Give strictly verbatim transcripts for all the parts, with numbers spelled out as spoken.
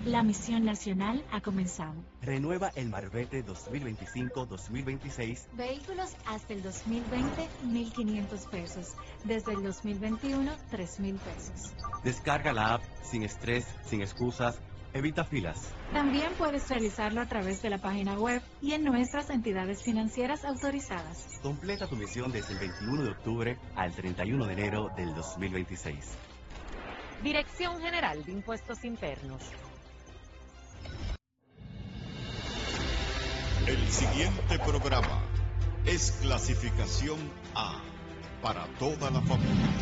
La misión nacional ha comenzado. Renueva el Marbete dos mil veinticinco dos mil veintiséis. Vehículos hasta el dos mil veinte, mil quinientos pesos. Desde el dos mil veintiuno, tres mil pesos. Descarga la app sin estrés, sin excusas. Evita filas. También puedes realizarlo a través de la página web y en nuestras entidades financieras autorizadas. Completa tu misión desde el veintiuno de octubre al treinta y uno de enero del dos mil veintiséis. Dirección General de Impuestos Internos. El siguiente programa es clasificación A para toda la familia.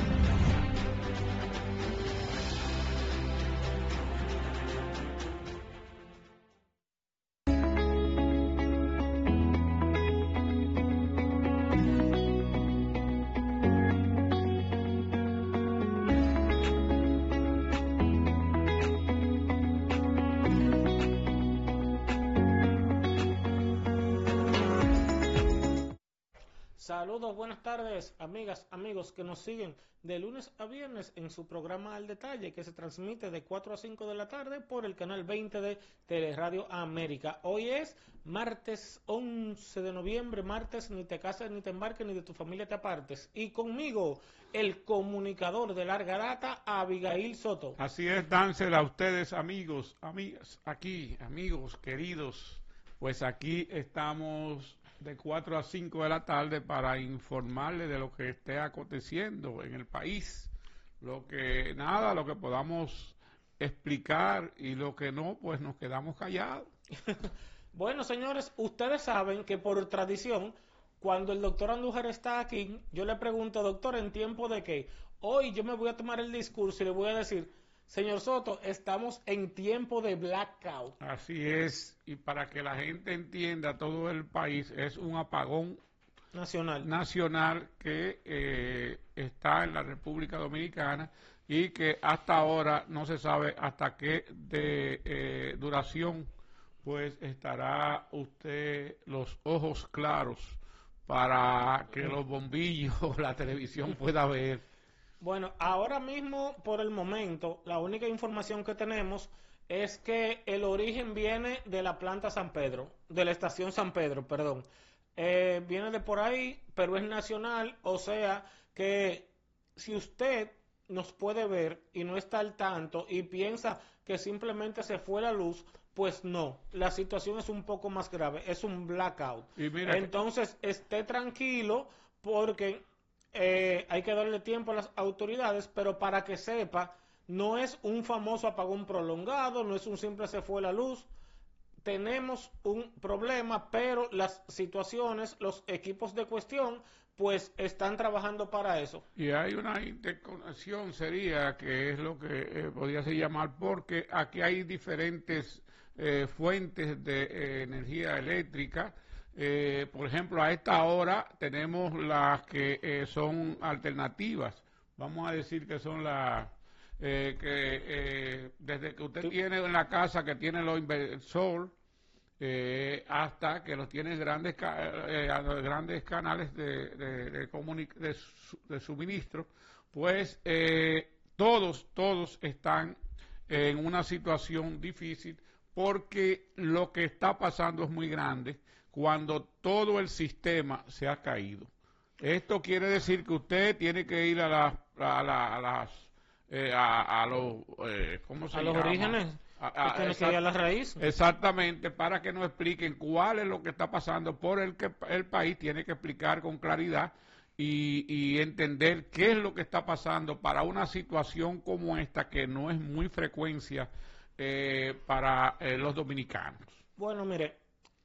Saludos, buenas tardes, amigas, amigos que nos siguen de lunes a viernes en su programa Al Detalle, que se transmite de cuatro a cinco de la tarde por el canal veinte de Teleradio América. Hoy es martes once de noviembre, martes ni te cases, ni te embarques, ni de tu familia te apartes. Y conmigo, el comunicador de larga data, Abigail Soto. Así es, Dancel, a ustedes, amigos, amigas, aquí, amigos, queridos, pues aquí estamos de cuatro a cinco de la tarde para informarle de lo que esté aconteciendo en el país, lo que nada, lo que podamos explicar y lo que no, pues nos quedamos callados. Bueno, señores, ustedes saben que por tradición, cuando el doctor Andújar está aquí, yo le pregunto, doctor, ¿en tiempo de qué? Hoy yo me voy a tomar el discurso y le voy a decir, señor Soto, estamos en tiempo de blackout. Así es, y para que la gente entienda, todo el país es un apagón nacional, nacional que eh, está en la República Dominicana y que hasta ahora no se sabe hasta qué de eh, duración pues estará usted los ojos claros para que los bombillos, la televisión pueda ver. Bueno, ahora mismo, por el momento, la única información que tenemos es que el origen viene de la planta San Pedro, de la estación San Pedro, perdón. Eh, viene de por ahí, pero es nacional, o sea que si usted nos puede ver y no está al tanto y piensa que simplemente se fue la luz, pues no, la situación es un poco más grave, es un blackout. Y mira, entonces, esté tranquilo porque eh, hay que darle tiempo a las autoridades, pero para que sepa, no es un famoso apagón prolongado, no es un simple se fue la luz. Tenemos un problema, pero las situaciones, los equipos de cuestión, pues están trabajando para eso. Y hay una interconexión, sería, que es lo que eh, podría ser llamar, porque aquí hay diferentes eh, fuentes de eh, energía eléctrica. Eh, por ejemplo, a esta hora tenemos las que eh, son alternativas. Vamos a decir que son las... Eh, que eh, desde que usted tiene en la casa que tiene los inversor eh, hasta que los tiene grandes eh, grandes canales de, de, de, de, de suministro, pues eh, todos todos están en una situación difícil porque lo que está pasando es muy grande cuando todo el sistema se ha caído. Esto quiere decir que usted tiene que ir a, la, a, la, a las Eh, a, a los eh, ¿cómo se a los llama? orígenes, a, a, tiene que ir a la raíz. Exactamente, para que nos expliquen cuál es lo que está pasando, por el que el país tiene que explicar con claridad y, y entender qué es lo que está pasando para una situación como esta que no es muy frecuencia eh, para eh, los dominicanos. Bueno, mire,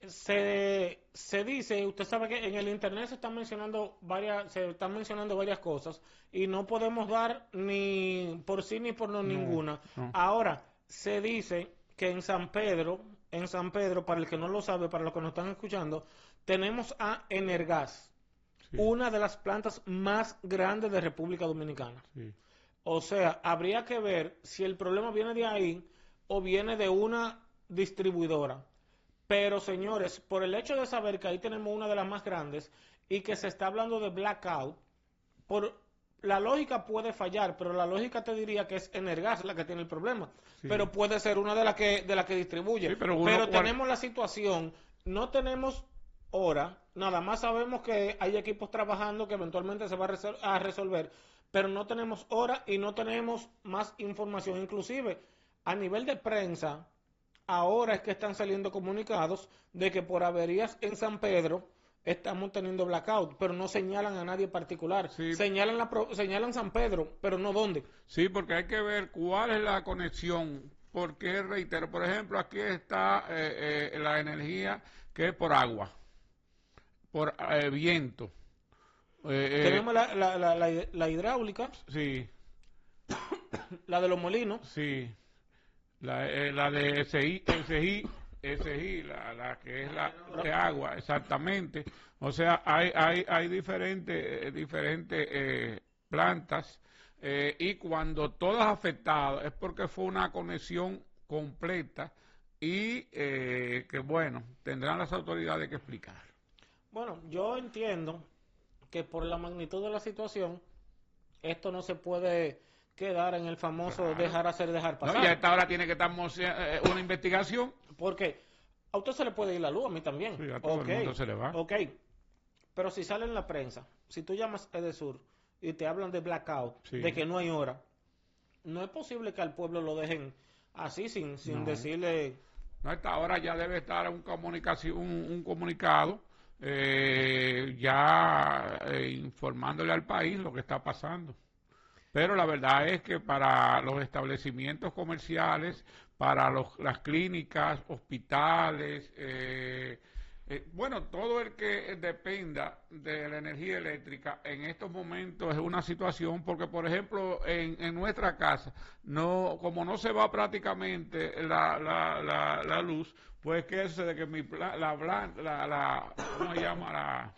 se, se dice, usted sabe que en el internet se están mencionando varias, se están mencionando varias cosas y no podemos dar ni por sí ni por no, no ninguna. No. Ahora, se dice que en San Pedro, en San Pedro, para el que no lo sabe, para los que nos están escuchando, tenemos a Energas, sí, una de las plantas más grandes de República Dominicana. Sí. O sea, habría que ver si el problema viene de ahí o viene de una distribuidora. Pero, señores, por el hecho de saber que ahí tenemos una de las más grandes y que se está hablando de blackout, por la lógica puede fallar, pero la lógica te diría que es Energas la que tiene el problema. Sí. Pero puede ser una de las que de las que distribuye. Sí, pero uno- pero cual- tenemos la situación, no tenemos hora, nada más sabemos que hay equipos trabajando que eventualmente se va a, resol- a resolver, pero no tenemos hora y no tenemos más información. Inclusive, a nivel de prensa, ahora es que están saliendo comunicados de que por averías en San Pedro estamos teniendo blackout, pero no señalan a nadie particular. Sí. Señalan, la pro- señalan San Pedro, pero no dónde. Sí, porque hay que ver cuál es la conexión, porque reitero, por ejemplo, aquí está eh, eh, la energía que es por agua, por eh, viento. Eh, eh, Tenemos la, la, la, la, la hidráulica, sí, la de los molinos. sí, la, eh, la de S I, S I, S I, la, la que es la de agua, exactamente. O sea, hay, hay, hay diferentes, eh, diferentes eh, plantas. Eh, y cuando todas afectadas es porque fue una conexión completa y eh, que bueno, tendrán las autoridades que explicar. Bueno, yo entiendo que por la magnitud de la situación, esto no se puede quedar en el famoso Claro. dejar hacer, dejar No, pasar. y a esta hora tiene que estar eh, una investigación. Porque a usted se le puede ir la luz, a mí también. Sí, a todo el Ok, mundo se le va. Ok, pero si sale en la prensa, si tú llamas a Edesur y te hablan de blackout, Sí. de que no hay hora, no es posible que al pueblo lo dejen así sin, sin No. decirle... No, a esta hora ya debe estar un, comunicación, un, un comunicado eh, ya eh, informándole al país lo que está pasando. Pero la verdad es que para los establecimientos comerciales, para los, las clínicas, hospitales, eh, eh, bueno, todo el que dependa de la energía eléctrica en estos momentos es una situación, porque por ejemplo en, en nuestra casa, no como no se va prácticamente la, la, la, la luz, pues que eso de que mi pla- la, la, la, la ¿cómo se llama? La...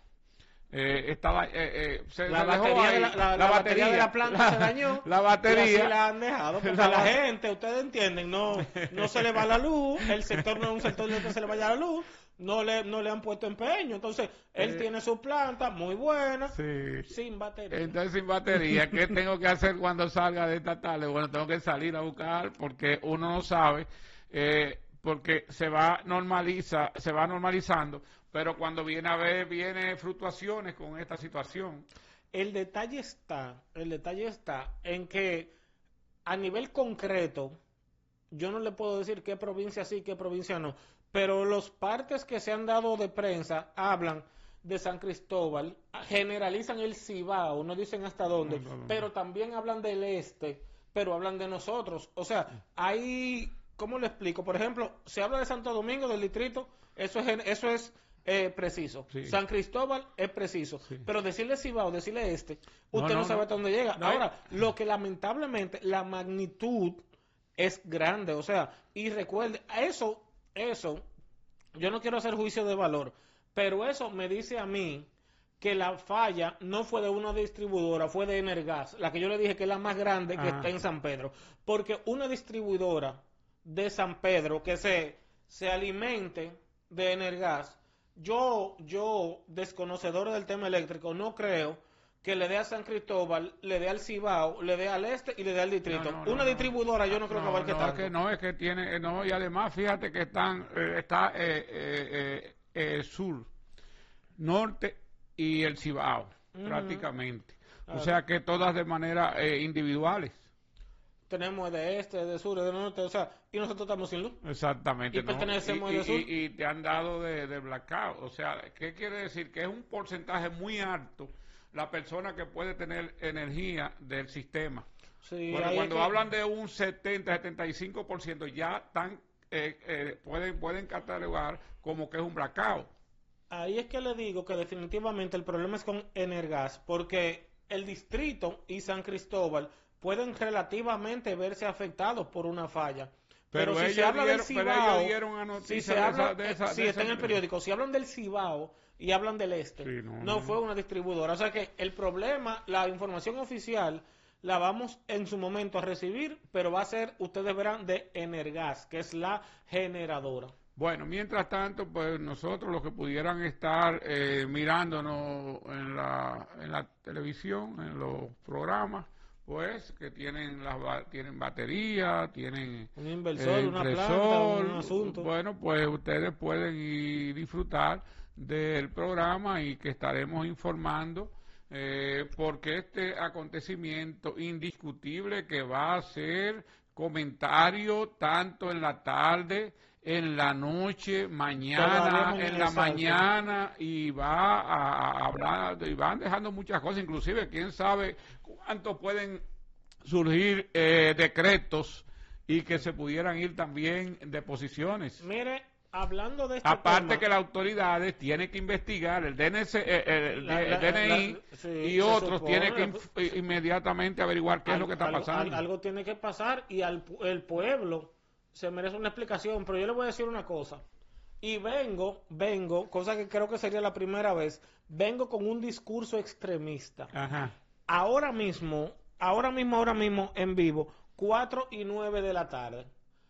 Eh, estaba, eh, eh, se, La se dejó batería, ahí, de la, la- la batería de la planta la- se dañó. La Y batería. así la han dejado. Porque La a la ba- gente, ustedes entienden, no, no se le va la luz. El sector no es un sector donde se le vaya la luz. No le, no le han puesto empeño. Entonces, él Eh, tiene su planta muy buena, Sí. sin batería. Entonces, sin batería, ¿qué tengo que hacer cuando salga de esta tarde? Bueno, tengo que salir a buscar porque uno no sabe, eh, porque se va normaliza, se va normalizando, pero cuando viene a ver, viene fluctuaciones con esta situación. El detalle está, el detalle está en que a nivel concreto, yo no le puedo decir qué provincia sí, qué provincia no, pero los partes que se han dado de prensa hablan de San Cristóbal, generalizan el Cibao, no dicen hasta dónde, No, no, no. pero también hablan del este, pero hablan de nosotros. O sea, hay, ¿cómo le explico? Por ejemplo, se habla de Santo Domingo, del distrito, eso es, eso es eh, preciso. Sí. San Cristóbal es preciso, Sí. pero decirle Cibao, decirle este, No, usted no, no, sabe no. hasta dónde llega. No, Ahora, lo que lamentablemente, la magnitud es grande, o sea, y recuerde, eso, eso, yo no quiero hacer juicio de valor, pero eso me dice a mí que la falla no fue de una distribuidora, fue de Energas, la que yo le dije que es la más grande que Ajá. está en San Pedro, porque una distribuidora de San Pedro que se, se alimente de Energas, yo, yo, desconocedor del tema eléctrico, no creo que le dé a San Cristóbal, le dé al Cibao, le dé al este y le dé al distrito. No, no, no, una no. distribuidora yo no creo que abarque no, tanto. Es que no, es que tiene, no, y además fíjate que están, eh, está eh, eh, eh, eh, sur, norte y el Cibao, Ujú. prácticamente. Claro. O sea que todas de manera eh, individuales. Tenemos de este, de sur, de norte, o sea, y nosotros estamos sin luz. Exactamente. Y ¿no? pertenecemos y, al sur. y- y te han dado de, de blackout. O sea, ¿qué quiere decir? Que es un porcentaje muy alto la persona que puede tener energía del sistema. Sí, Porque ahí es cuando que- hablan de un setenta, setenta y cinco por ciento ya están, eh, eh, pueden, pueden catalogar como que es un blackout. Ahí es que le digo que definitivamente el problema es con Energas, porque el distrito y San Cristóbal pueden relativamente verse afectados por una falla. Pero, Pero si se ellos habla del dieron- pero Cibao, ellos dieron una si noticia se de habla, esa- de esa- eh, sí, de está en esa- el periódico, si hablan del Cibao y hablan del este, Sí, no, no, no. fue una distribuidora. O sea que el problema, la información oficial la vamos en su momento a recibir, pero va a ser, ustedes verán, de Energas, que es la generadora. Bueno, mientras tanto, pues nosotros los que pudieran estar eh, mirándonos en la, en la televisión, en los programas, pues que tienen las ba- tienen batería, tienen Un inversor, eh, una planta, impresor, un asunto. bueno, pues ustedes pueden ir disfrutar del programa y que estaremos informando eh, porque este acontecimiento indiscutible que va a ser comentario tanto en la tarde, en la noche, mañana, Todavía en la exacto. mañana y va a, a hablar, y van dejando muchas cosas, inclusive quién sabe cuánto pueden surgir eh, decretos y que se pudieran ir también de posiciones. Mire, hablando de este Aparte tema, que las autoridades tienen que investigar, el D N C, eh, el, La- la- D N I la- sí, y se otros supone, tienen que la- inf- inmediatamente averiguar qué es lo que está algo- pasando. al- algo tiene que pasar y al pu- el pueblo se merece una explicación, pero yo le voy a decir una cosa. Y vengo, vengo, cosa que creo que sería la primera vez, vengo con un discurso extremista. Ajá. Ahora mismo, ahora mismo, ahora mismo en vivo, cuatro y nueve de la tarde.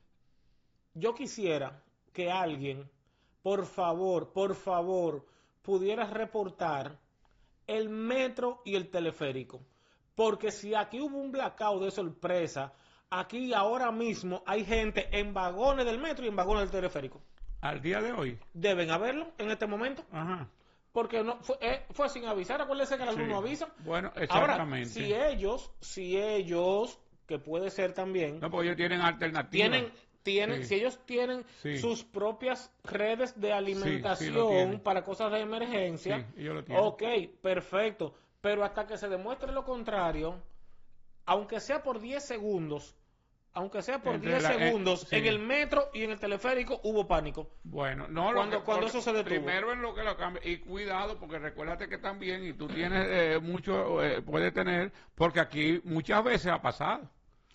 Yo quisiera que alguien, por favor, por favor, pudiera reportar el metro y el teleférico. Porque si aquí hubo un blackout de sorpresa, aquí ahora mismo hay gente en vagones del metro y en vagones del teleférico. Al día de hoy. Deben haberlo en este momento. Ajá. Porque no fue, eh, fue sin avisar. Acuérdense que la luz Sí. no avisa. Bueno, Ahora, exactamente. si ellos, si ellos, que puede ser también, No, porque ellos tienen alternativas. tienen, tienen, Sí. si ellos tienen Sí. sus propias redes de alimentación tienen. para cosas de emergencia, Sí, ellos lo tienen. ok, perfecto. Pero hasta que se demuestre lo contrario, aunque sea por diez segundos, aunque sea por Entre diez la- eh, segundos, sí. en el metro y en el teleférico hubo pánico. Bueno, no lo Cuando- que- cuando porque eso se detuvo. Primero en lo que lo cambia. Y cuidado, porque recuérdate que también, y tú tienes eh, mucho, eh, puedes tener, porque aquí muchas veces ha pasado.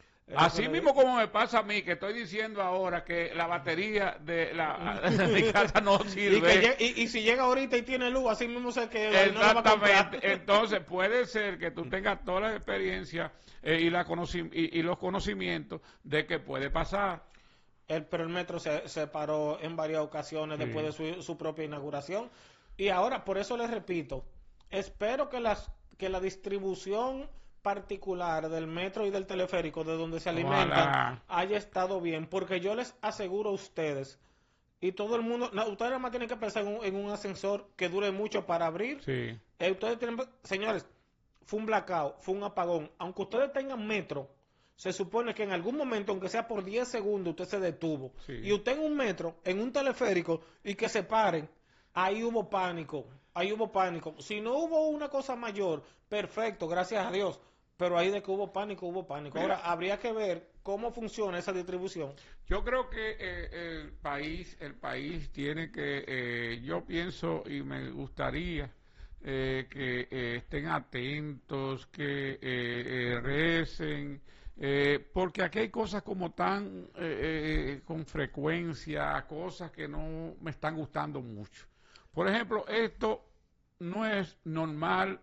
Así Eso mismo como me pasa a mí, que estoy diciendo ahora que la batería de, la, de mi casa no Y, sirve. que lle- y- y si llega ahorita y tiene luz, así mismo sé que no la va a comprar. Exactamente. Entonces puede ser que tú tengas toda la experiencia eh, y, la conoci- y, y los conocimientos de que puede pasar. El- pero el metro se, se paró en varias ocasiones Sí. después de su, su propia inauguración. Y ahora, por eso les repito, espero que, las, que la distribución particular del metro y del teleférico, de donde se alimentan, Ojalá. haya estado bien, porque yo les aseguro a ustedes, y todo el mundo, no, ustedes nada más tienen que pensar en un, en un ascensor que dure mucho para abrir. Sí. Eh, ustedes tienen, señores, fue un blackout, fue un apagón. Aunque ustedes tengan metro, se supone que en algún momento, aunque sea por diez segundos, usted se detuvo. Sí. Y usted en un metro, en un teleférico, y que se paren, ahí hubo pánico, ahí hubo pánico. Si no hubo una cosa mayor, perfecto, gracias a Dios. Pero ahí de que hubo pánico, hubo pánico. Ahora, habría que ver cómo funciona esa distribución. Yo creo que eh, el país, el país tiene que, eh, yo pienso y me gustaría eh, que eh, estén atentos, que eh, eh, recen, eh, porque aquí hay cosas como tan eh, eh, con frecuencia, cosas que no me están gustando mucho. Por ejemplo, esto no es normal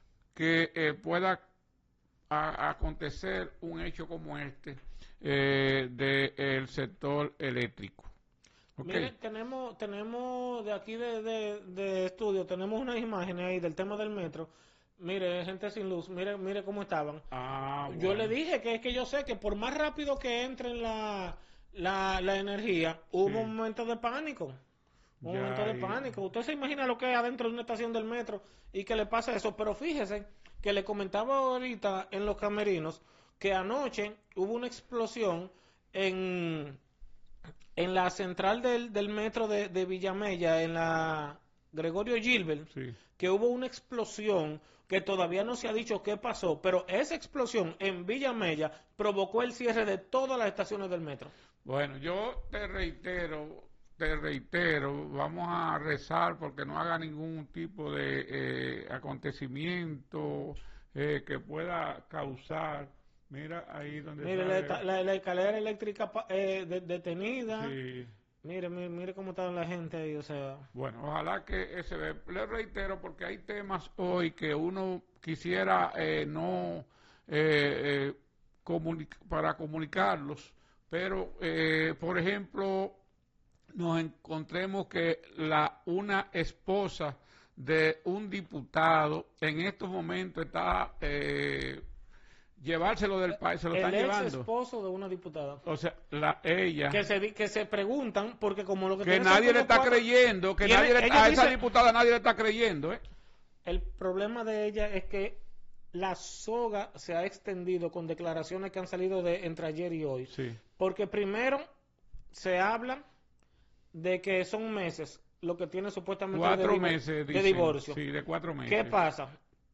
que eh, pueda a acontecer un hecho como este eh, del sector eléctrico. Okay. Mire, tenemos, tenemos de aquí de, de, de estudio, tenemos unas imágenes ahí del tema del metro. Mire, gente sin luz, mire, mire cómo estaban. Ah, Yo bueno. le dije que es que yo sé que por más rápido que entre la, la, la energía, hubo Sí. un momento de pánico. Un Ya, momento de y- pánico. Usted se imagina lo que hay adentro de una estación del metro y que le pasa eso. Pero fíjese que le comentaba ahorita en los camerinos que anoche hubo una explosión en, en la central del, del metro de, de Villamella, en la Gregorio Gilbert, Sí. que hubo una explosión que todavía no se ha dicho qué pasó, pero esa explosión en Villamella provocó el cierre de todas las estaciones del metro. Bueno, yo te reitero, te reitero, vamos a rezar porque no haga ningún tipo de eh, acontecimiento eh, que pueda causar. Mira ahí donde Mire, sale- la, la- la escalera eléctrica pa- eh, de- detenida. Sí. Mire, mire, mire cómo está la gente ahí, o sea. Bueno, ojalá que ese ve. Le reitero porque hay temas hoy que uno quisiera eh, no eh, eh, comuni- para comunicarlos, pero eh, por ejemplo nos encontremos que la una esposa de un diputado en estos momentos está eh, llevárselo del país, se lo están el llevando. ex esposo de una diputada. O sea, la ella. Que se, que se preguntan, porque como lo que... Que nadie le está cuatro, creyendo, que tiene, nadie le, a esa dice, diputada nadie le está creyendo, ¿eh? El problema de ella es que la soga se ha extendido con declaraciones que han salido de entre ayer y hoy. Sí. Porque primero se habla de que son meses lo que tiene supuestamente cuatro de, meses de dicen, divorcio. Sí, de cuatro meses. ¿Qué pasa?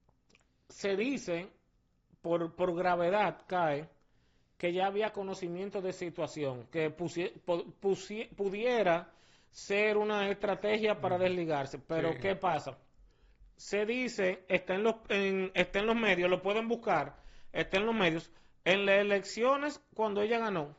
Se dice, por, por gravedad cae, que ya había conocimiento de situación, que pusi, pusi, pudiera ser una estrategia para desligarse. Pero sí. ¿Qué pasa? Se dice, está en, los, en, está en los medios, lo pueden buscar, está en los medios, en las elecciones cuando ella ganó,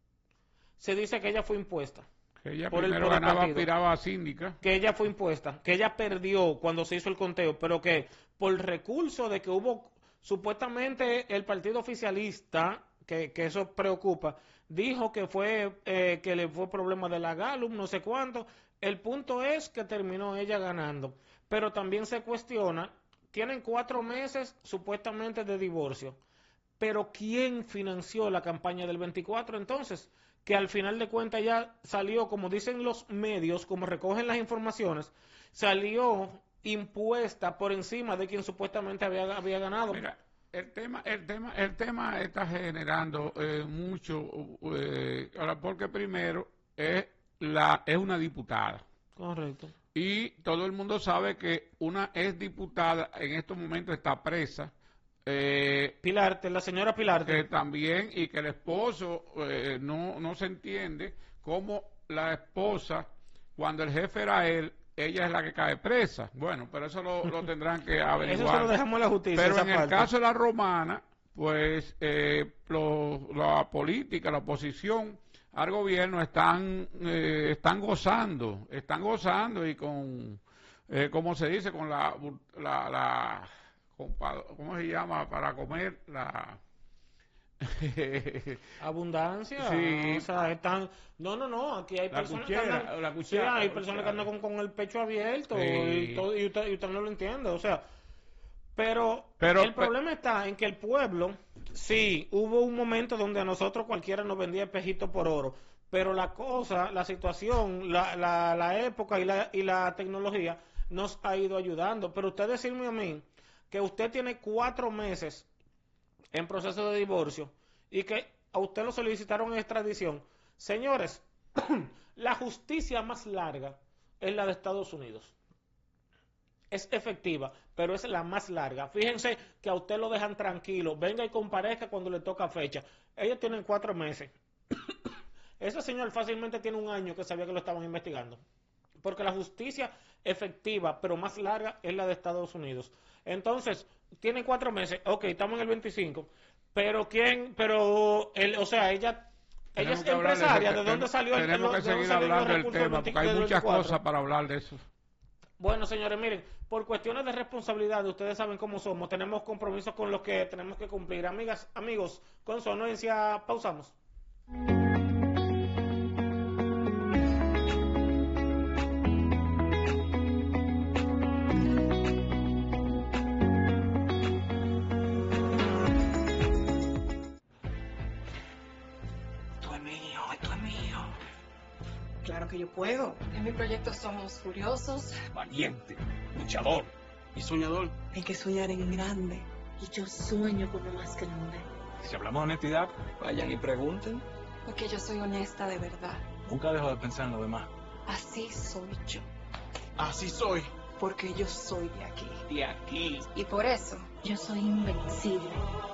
se dice que ella fue impuesta. Que ella por primero el, por ganaba, partido, aspiraba a síndica. Que ella fue impuesta, que ella perdió cuando se hizo el conteo, pero que por recurso de que hubo, supuestamente el partido oficialista, que, que eso preocupa, dijo que fue eh, que le fue problema de la Gallup, no sé cuánto. El punto es que terminó ella ganando. Pero también se cuestiona, tienen cuatro meses supuestamente de divorcio, pero ¿quién financió la campaña del veinticuatro entonces? Que al final de cuentas ya salió, como dicen los medios, como recogen las informaciones, salió impuesta por encima de quien supuestamente había, había ganado. Mira, el tema, el tema, el tema está generando eh, mucho, eh, ahora porque primero es la es una diputada. Correcto. Y todo el mundo sabe que una ex diputada en estos momentos está presa. Eh, Pilarte, la señora Pilarte. Que también, y que el esposo eh, no, no se entiende cómo la esposa, cuando el jefe era él, ella es la que cae presa. Bueno, pero eso lo, lo tendrán que averiguar. Eso se lo dejamos a la justicia. Pero en parte. el caso de la romana, pues eh, lo, la política, la oposición al gobierno están eh, están gozando, están gozando y con, eh, ¿cómo se dice? Con la, la, la con, ¿cómo se llama? Para comer la... Abundancia. Sí. O sea, están... No, no, no, aquí hay la personas cuchera, que andan... la Sí, cuchara, hay la personas cuchara. que andan con, con el pecho abierto Sí. y, todo, y, usted, y usted no lo entiende, o sea... Pero, Pero el problema está en que el pueblo, sí, hubo un momento donde a nosotros cualquiera nos vendía espejito por oro, pero la cosa, la situación, la, la, la época y la, y la tecnología nos ha ido ayudando. Pero usted decirme a mí que usted tiene cuatro meses en proceso de divorcio y que a usted lo solicitaron en extradición. Señores, la justicia más larga es la de Estados Unidos. Es efectiva, pero es la más larga. Fíjense que a usted lo dejan tranquilo. Venga y comparezca cuando le toca fecha. Ellos tienen cuatro meses. Ese señor fácilmente tiene un año que sabía que lo estaban investigando. Porque la justicia efectiva, pero más larga, es la de Estados Unidos. Entonces, tiene cuatro meses. Ok, estamos en el veinticinco. Pero quién, pero, el, o sea, ella... Ella es empresaria. ¿De dónde salió el Tenemos que seguir hablando del tema, porque hay muchas cosas para hablar de eso. Bueno, señores, miren, por cuestiones de responsabilidad, ustedes saben cómo somos, tenemos compromisos con los que tenemos que cumplir. Amigas, amigos, con su anuencia, pausamos. Esto es mío, esto es mío. Claro que yo puedo. En mi proyecto somos furiosos, Valiente, luchador y soñador. Hay que soñar en grande. y yo sueño con lo más grande. Si hablamos de honestidad, vayan y pregunten. Porque yo soy honesta de verdad. Nunca dejo de pensar en lo demás. Así soy yo. Así soy. Porque yo soy de aquí. De aquí. Y por eso yo soy invencible.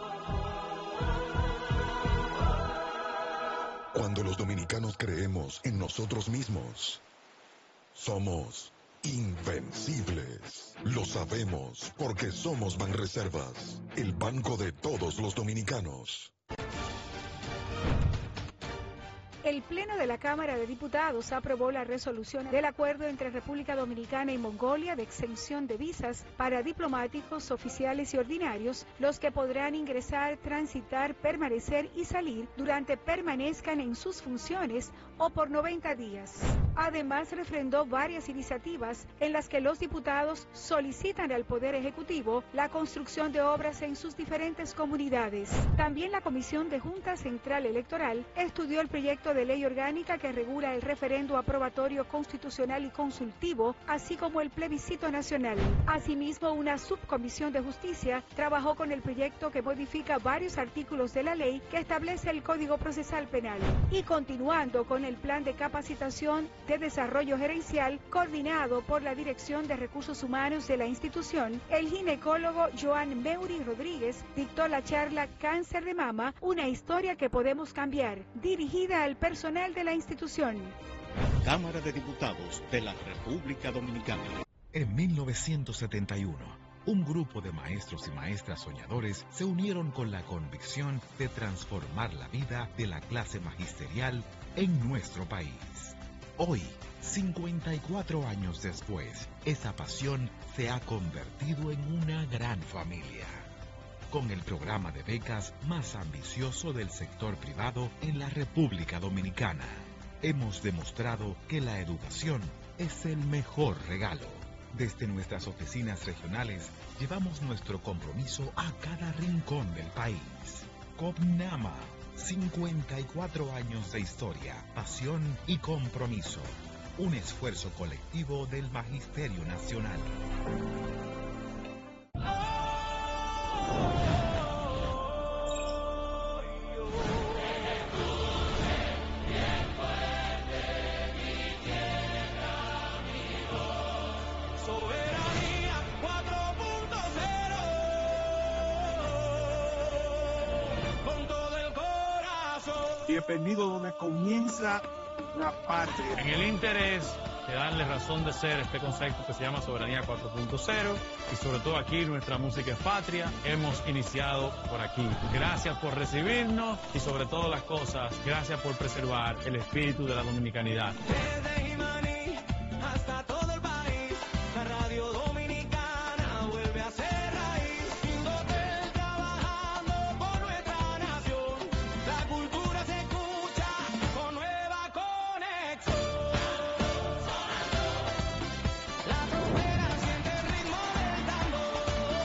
Cuando los dominicanos creemos en nosotros mismos, somos invencibles. Lo sabemos porque somos Banreservas, el banco de todos los dominicanos. El Pleno de la Cámara de Diputados aprobó la resolución del acuerdo entre República Dominicana y Mongolia de exención de visas para diplomáticos, oficiales y ordinarios, los que podrán ingresar, transitar, permanecer y salir durante permanezcan en sus funciones o por noventa días. Además, refrendó varias iniciativas en las que los diputados solicitan al Poder Ejecutivo la construcción de obras en sus diferentes comunidades. También la Comisión de Junta Central Electoral estudió el proyecto de ley orgánica que regula el referendo aprobatorio constitucional y consultivo, así como el plebiscito nacional. Asimismo, una subcomisión de justicia trabajó con el proyecto que modifica varios artículos de la ley que establece el Código Procesal Penal. Y continuando con el plan de capacitación de desarrollo gerencial coordinado por la Dirección de Recursos Humanos de la institución, el ginecólogo Joan Meuri Rodríguez dictó la charla Cáncer de Mama, una historia que podemos cambiar, dirigida al personal de la institución. Cámara de Diputados de la República Dominicana. En mil novecientos setenta y uno, un grupo de maestros y maestras soñadores se unieron con la convicción de transformar la vida de la clase magisterial en nuestro país. Hoy, cincuenta y cuatro años después, esa pasión se ha convertido en una gran familia. Con el programa de becas más ambicioso del sector privado en la República Dominicana, hemos demostrado que la educación es el mejor regalo. Desde nuestras oficinas regionales, llevamos nuestro compromiso a cada rincón del país. COPNAMA, cincuenta y cuatro años de historia, pasión y compromiso. Un esfuerzo colectivo del Magisterio Nacional. Bienvenido donde comienza la parte. En el interés de darle razón de ser este concepto que se llama Soberanía cuatro punto cero y sobre todo aquí nuestra música es patria, hemos iniciado por aquí. Gracias por recibirnos y sobre todas las cosas, gracias por preservar el espíritu de la dominicanidad. Desde Jimaní hasta todo el país, la radio dominicana vuelve a ser raíz. Indotel trabajando por nuestra nación, la cultura se escucha con nueva conexión. La frontera siente el ritmo del tambor.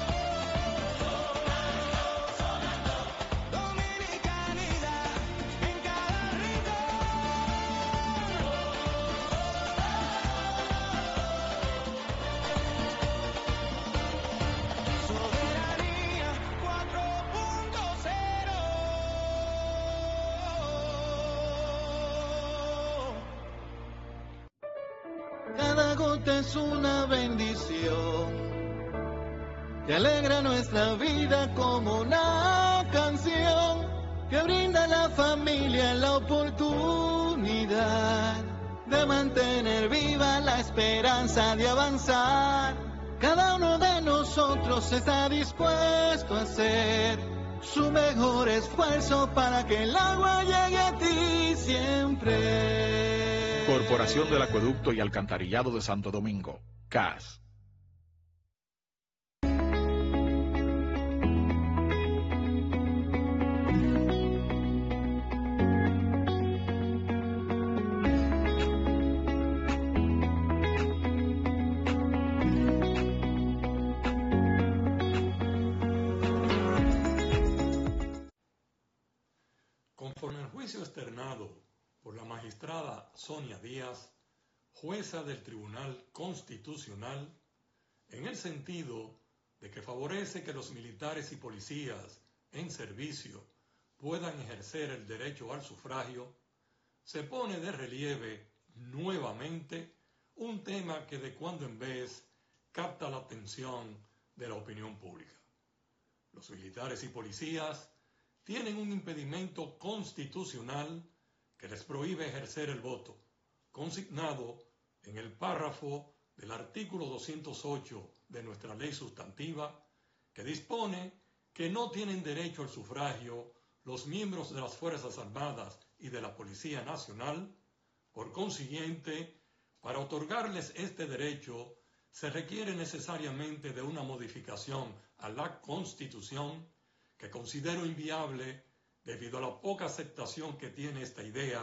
Dominicanidad en cada rincón. Soberanía cuatro punto cero. Cada gota es una bendición que alegra nuestra vida como una canción que brinda a la familia la oportunidad de mantener viva la esperanza de avanzar. Cada uno de nosotros está dispuesto a hacer su mejor esfuerzo para que el agua llegue a ti siempre. Corporación del Acueducto y Alcantarillado de Santo Domingo, C A S. Conforme al juicio externado por la magistrada Sonia Díaz, jueza del Tribunal Constitucional, en el sentido de que favorece que los militares y policías en servicio puedan ejercer el derecho al sufragio, se pone de relieve nuevamente un tema que de cuando en vez capta la atención de la opinión pública. Los militares y policías tienen un impedimento constitucional que les prohíbe ejercer el voto, consignado en el párrafo del artículo doscientos ocho de nuestra ley sustantiva, que dispone que no tienen derecho al sufragio los miembros de las Fuerzas Armadas y de la Policía Nacional. Por consiguiente, para otorgarles este derecho, se requiere necesariamente de una modificación a la Constitución que considero inviable debido a la poca aceptación que tiene esta idea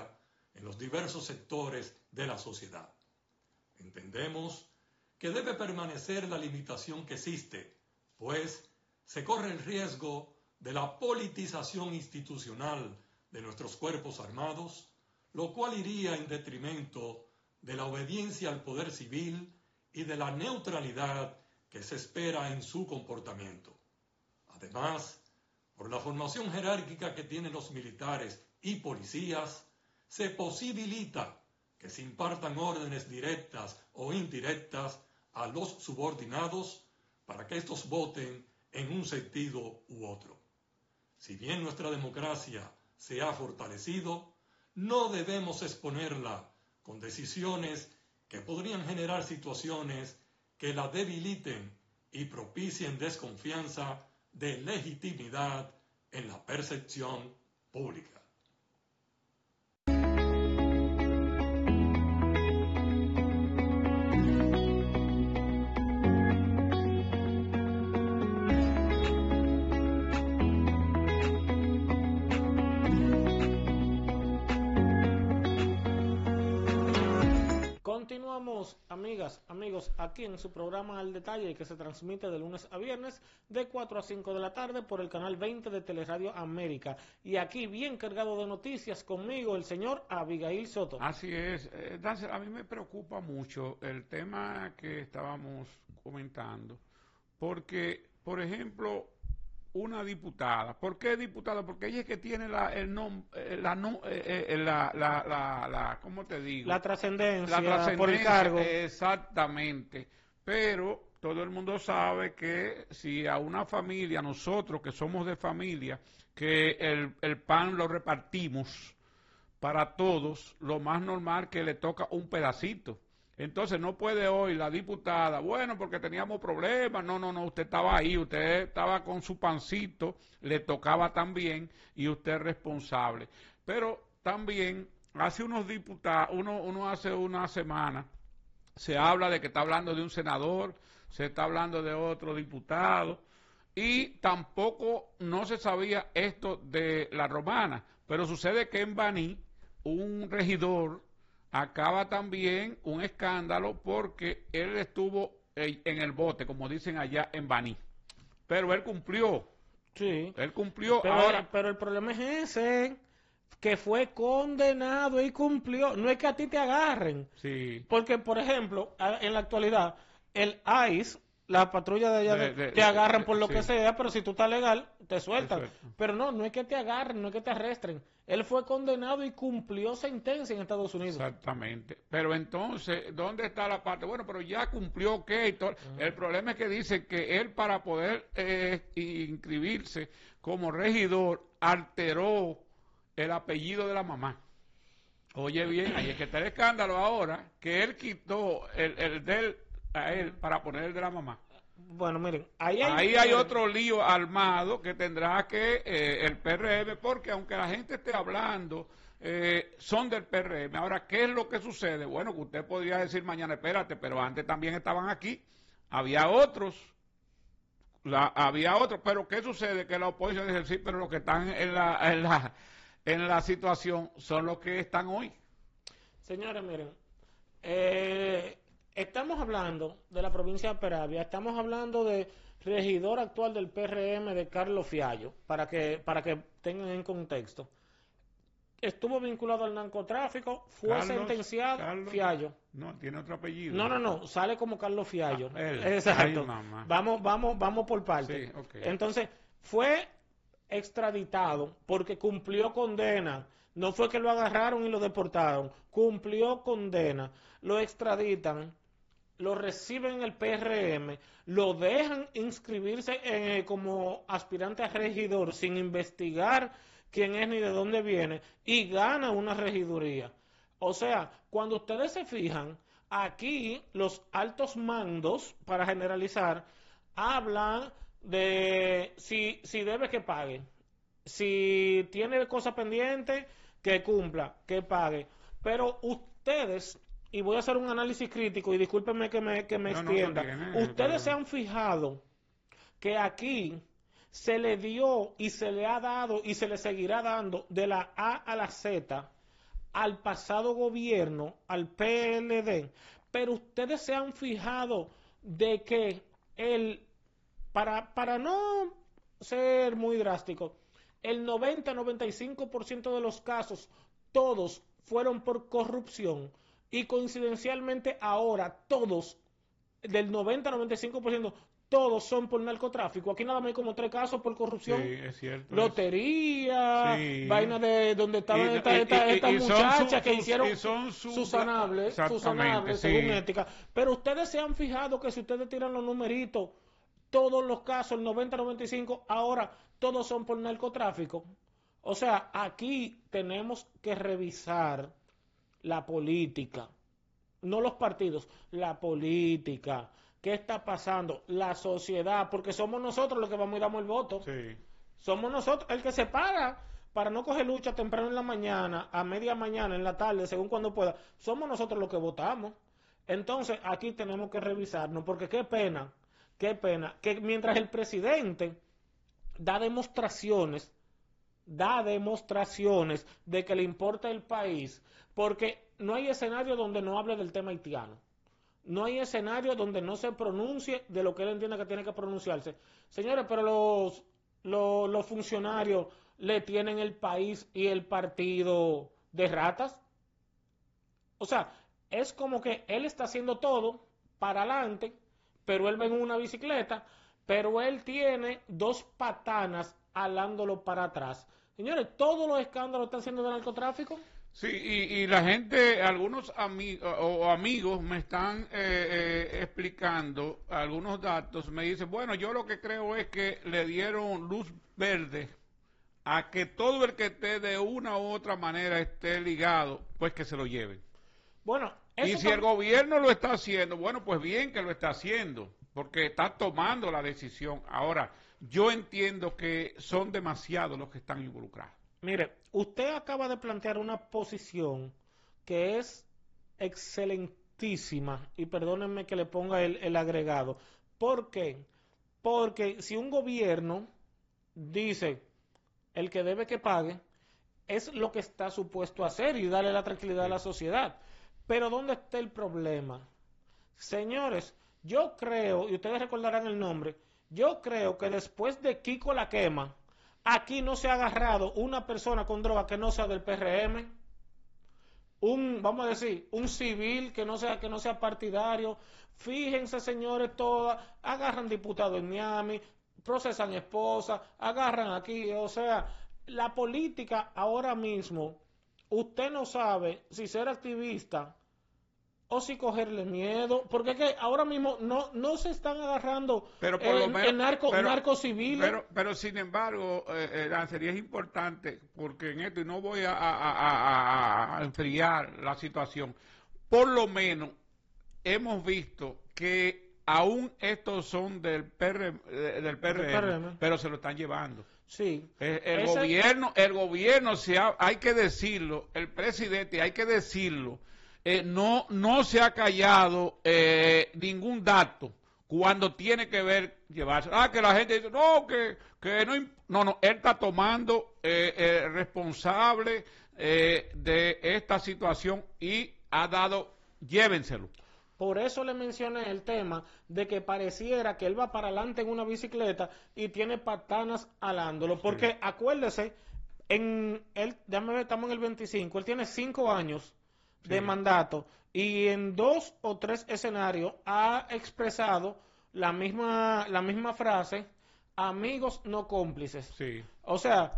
en los diversos sectores de la sociedad. Entendemos que debe permanecer la limitación que existe, pues se corre el riesgo de la politización institucional de nuestros cuerpos armados, lo cual iría en detrimento de la obediencia al poder civil y de la neutralidad que se espera en su comportamiento. Además, por la formación jerárquica que tienen los militares y policías, se posibilita que se impartan órdenes directas o indirectas a los subordinados para que estos voten en un sentido u otro. Si bien nuestra democracia se ha fortalecido, no debemos exponerla con decisiones que podrían generar situaciones que la debiliten y propicien desconfianza de legitimidad en la percepción pública. Continuamos, amigas, amigos, aquí en su programa Al Detalle, que se transmite de lunes a viernes de cuatro a cinco de la tarde por el canal veinte de Teleradio América. Y aquí, bien cargado de noticias, conmigo el señor Abigail Soto. Así es. Eh, Dancer, a mí me preocupa mucho el tema que estábamos comentando, porque, por ejemplo, una diputada. ¿Por qué diputada? Porque ella es que tiene la, el nombre, la, no, eh, eh, la, la, la, la, ¿cómo te digo? La trascendencia, la trascendencia por el cargo. Exactamente. Pero todo el mundo sabe que si a una familia, nosotros que somos de familia, que el, el pan lo repartimos para todos, lo más normal que le toca un pedacito. Entonces no puede hoy la diputada, bueno, porque teníamos problemas, no, no, no, usted estaba ahí, usted estaba con su pancito, le tocaba también y usted es responsable. Pero también hace unos diputados, uno, uno hace una semana, se habla de que está hablando de un senador, se está hablando de otro diputado y tampoco no se sabía esto de la Romana, pero sucede que en Baní un regidor acaba también un escándalo porque él estuvo en el bote, como dicen allá en Baní. Pero él cumplió. Sí. Él cumplió. Pero, ahora, pero el problema es ese, que fue condenado y cumplió. No es que a ti te agarren. Sí. Porque, por ejemplo, en la actualidad, el I C E, la patrulla de allá, De- de- de- te agarran de- por lo sí. que sea, pero si tú estás legal, te sueltan. Te sueltan. Pero no, no es que te agarren, no es que te arresten. Él fue condenado y cumplió sentencia en Estados Unidos. Exactamente. Pero entonces, ¿dónde está la parte? Bueno, pero ya cumplió, ¿qué? Y todo. El problema es que dice que él, para poder eh, inscribirse como regidor, alteró el apellido de la mamá. Oye bien, ahí es que está el escándalo ahora, que él quitó el, el de él a él para poner el de la mamá. Bueno, miren, ahí hay, Ahí hay otro lío armado que tendrá que eh, el P R M, porque aunque la gente esté hablando, eh, son del P R M. Ahora, ¿qué es lo que sucede? Bueno, que usted podría decir mañana, espérate, pero antes también estaban aquí, había otros, la, había otros, pero ¿qué sucede? Que la oposición dice, sí, pero los que están en la, en la, en la situación son los que están hoy. Señores, miren, eh, estamos hablando de la provincia de Peravia, estamos hablando de regidor actual del P R M de Carlos Fiallo, para que, para que tengan en contexto. Estuvo vinculado al narcotráfico, fue Carlos, sentenciado, Carlos, Fiallo. No, tiene otro apellido. No, no, no, sale como Carlos Fiallo. Ah, él. Exacto. Ay, mamá. Vamos, vamos, vamos por partes. Sí, ok. Entonces, fue extraditado porque cumplió condena. No fue que lo agarraron y lo deportaron. Cumplió condena. Lo extraditan, lo reciben en el P R M, lo dejan inscribirse en, como aspirante a regidor sin investigar quién es ni de dónde viene y gana una regiduría. O sea, cuando ustedes se fijan, aquí los altos mandos, para generalizar, hablan de si, si debe que pague, si tiene cosas pendientes, que cumpla, que pague. Pero ustedes, y voy a hacer un análisis crítico, y discúlpenme que me, que me No, no, extienda, no tiene, ustedes claro. se han fijado que aquí se le dio y se le ha dado y se le seguirá dando de la A a la Z al pasado gobierno, al P L D, pero ustedes se han fijado de que el, para, para no ser muy drástico, el noventa a noventa y cinco por ciento de los casos, todos fueron por corrupción, y coincidencialmente ahora todos, del noventa a noventa y cinco por ciento, todos son por narcotráfico. Aquí nada más hay como tres casos por corrupción. Sí, es cierto. Lotería, Sí. vaina de donde estaban Y- estas y- esta, y- esta y son muchachas su- que sus- hicieron y son su- Susanables, Exactamente, Susanables, sí. según ética. Pero ustedes se han fijado que si ustedes tiran los numeritos, todos los casos, el noventa a noventa y cinco, ahora todos son por narcotráfico. O sea, aquí tenemos que revisar la política, no los partidos, la política. ¿Qué está pasando? La sociedad, porque somos nosotros los que vamos y damos el voto. Sí. Somos nosotros, el que se para para no coger lucha temprano en la mañana, a media mañana, en la tarde, según cuando pueda, somos nosotros los que votamos. Entonces, aquí tenemos que revisarnos, porque qué pena, qué pena, que mientras el presidente da demostraciones, da demostraciones de que le importa el país, porque no hay escenario donde no hable del tema haitiano. No hay escenario donde no se pronuncie de lo que él entienda que tiene que pronunciarse. Señores, pero los, los, los funcionarios le tienen el país y el partido de ratas. O sea, es como que él está haciendo todo para adelante, pero él va en una bicicleta, pero él tiene dos patanas alándolo para atrás. Señores, todos los escándalos están siendo de narcotráfico. Sí, y, y la gente, algunos ami o, o amigos me están eh, eh, explicando algunos datos, me dicen, bueno, yo lo que creo es que le dieron luz verde a que todo el que esté de una u otra manera esté ligado, pues que se lo lleven. Bueno, y si el gobierno lo está haciendo, bueno, pues bien que lo está haciendo, porque está tomando la decisión. Ahora, yo entiendo que son demasiados los que están involucrados. Mire, usted acaba de plantear una posición que es excelentísima, y perdónenme que le ponga el, el agregado. ¿Por qué? Porque si un gobierno dice el que debe que pague, es lo que está supuesto a hacer y darle la tranquilidad a la sociedad. Pero ¿dónde está el problema? Señores, yo creo, y ustedes recordarán el nombre, yo creo que después de Kiko la Quema, aquí no se ha agarrado una persona con droga que no sea del P R M, un, vamos a decir, un civil que no sea, que no sea partidario. Fíjense, señores, todas, agarran diputados en Miami, procesan esposas, agarran aquí, o sea, la política ahora mismo, usted no sabe si ser activista o si cogerle miedo, porque es que ahora mismo no, no se están agarrando pero por eh, lo menos, en narco, pero, narcos civiles. Pero, pero sin embargo, eh, eh, sería importante, porque en esto, y no voy a, a, a, a enfriar la situación, por lo menos hemos visto que aún estos son del P R, del P R M, P R M, pero se lo están llevando. Sí. El, el Ese... gobierno, el gobierno, se ha, hay que decirlo, el presidente, hay que decirlo, eh, no, no se ha callado eh, ningún dato cuando tiene que ver llevarse. Ah, que la gente dice, no, que, que no, no, no, él está tomando eh, eh, responsable eh, de esta situación y ha dado, llévenselo. Por eso le mencioné el tema de que pareciera que él va para adelante en una bicicleta y tiene patanas alándolo. Porque sí. Acuérdese, en él, déjame ver, estamos en el veinticinco, él tiene cinco años sí. de mandato y en dos o tres escenarios ha expresado la misma, la misma frase, amigos no cómplices. Sí. O sea,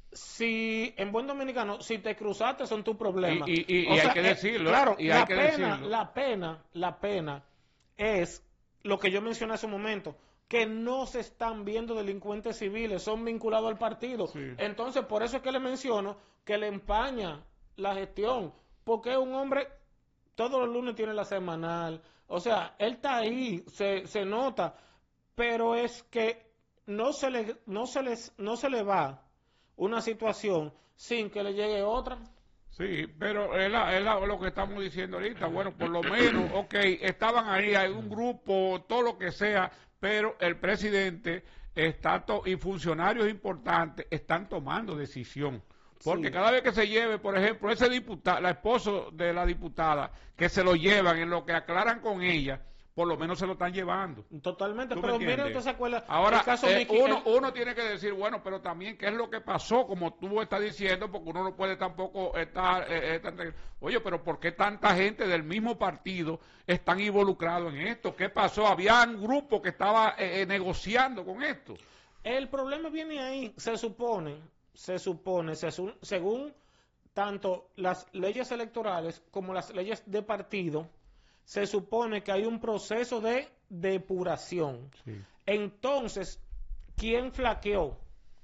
si en buen dominicano, si te cruzaste son tus problemas. Y, y, y, o y sea, hay que decirlo. Eh, claro, y la hay que pena, decirlo. la pena, la pena es lo que yo mencioné hace un momento, que no se están viendo delincuentes civiles, son vinculados al partido. Sí. Entonces, por eso es que le menciono que le empaña la gestión, porque un hombre todos los lunes tiene la semanal, o sea, él está ahí, se, se nota, pero es que no se le, no se les, no se le va una situación sin que le llegue otra. Sí, pero es, la, es la, lo que estamos diciendo ahorita. Bueno, por lo menos, ok, estaban ahí, hay un grupo, todo lo que sea, pero el presidente está to y funcionarios importantes están tomando decisión. Porque Sí. cada vez que se lleve, por ejemplo, ese diputado, la esposo de la diputada, que se lo llevan en lo que aclaran con ella, por lo menos se lo están llevando. Totalmente, ¿Tú me pero mire, entiendes? usted se acuerda Ahora, el caso eh, Mickey, uno, el- uno tiene que decir, bueno, pero también qué es lo que pasó, como tú estás diciendo, porque uno no puede tampoco estar... eh, eh, tan- oye, pero ¿por qué tanta gente del mismo partido están involucrados en esto? ¿Qué pasó? Había un grupo que estaba eh, eh, negociando con esto. El problema viene ahí, se supone, se supone, se su- según tanto las leyes electorales como las leyes de partido, se supone que hay un proceso de depuración. Entonces, ¿quién flaqueó?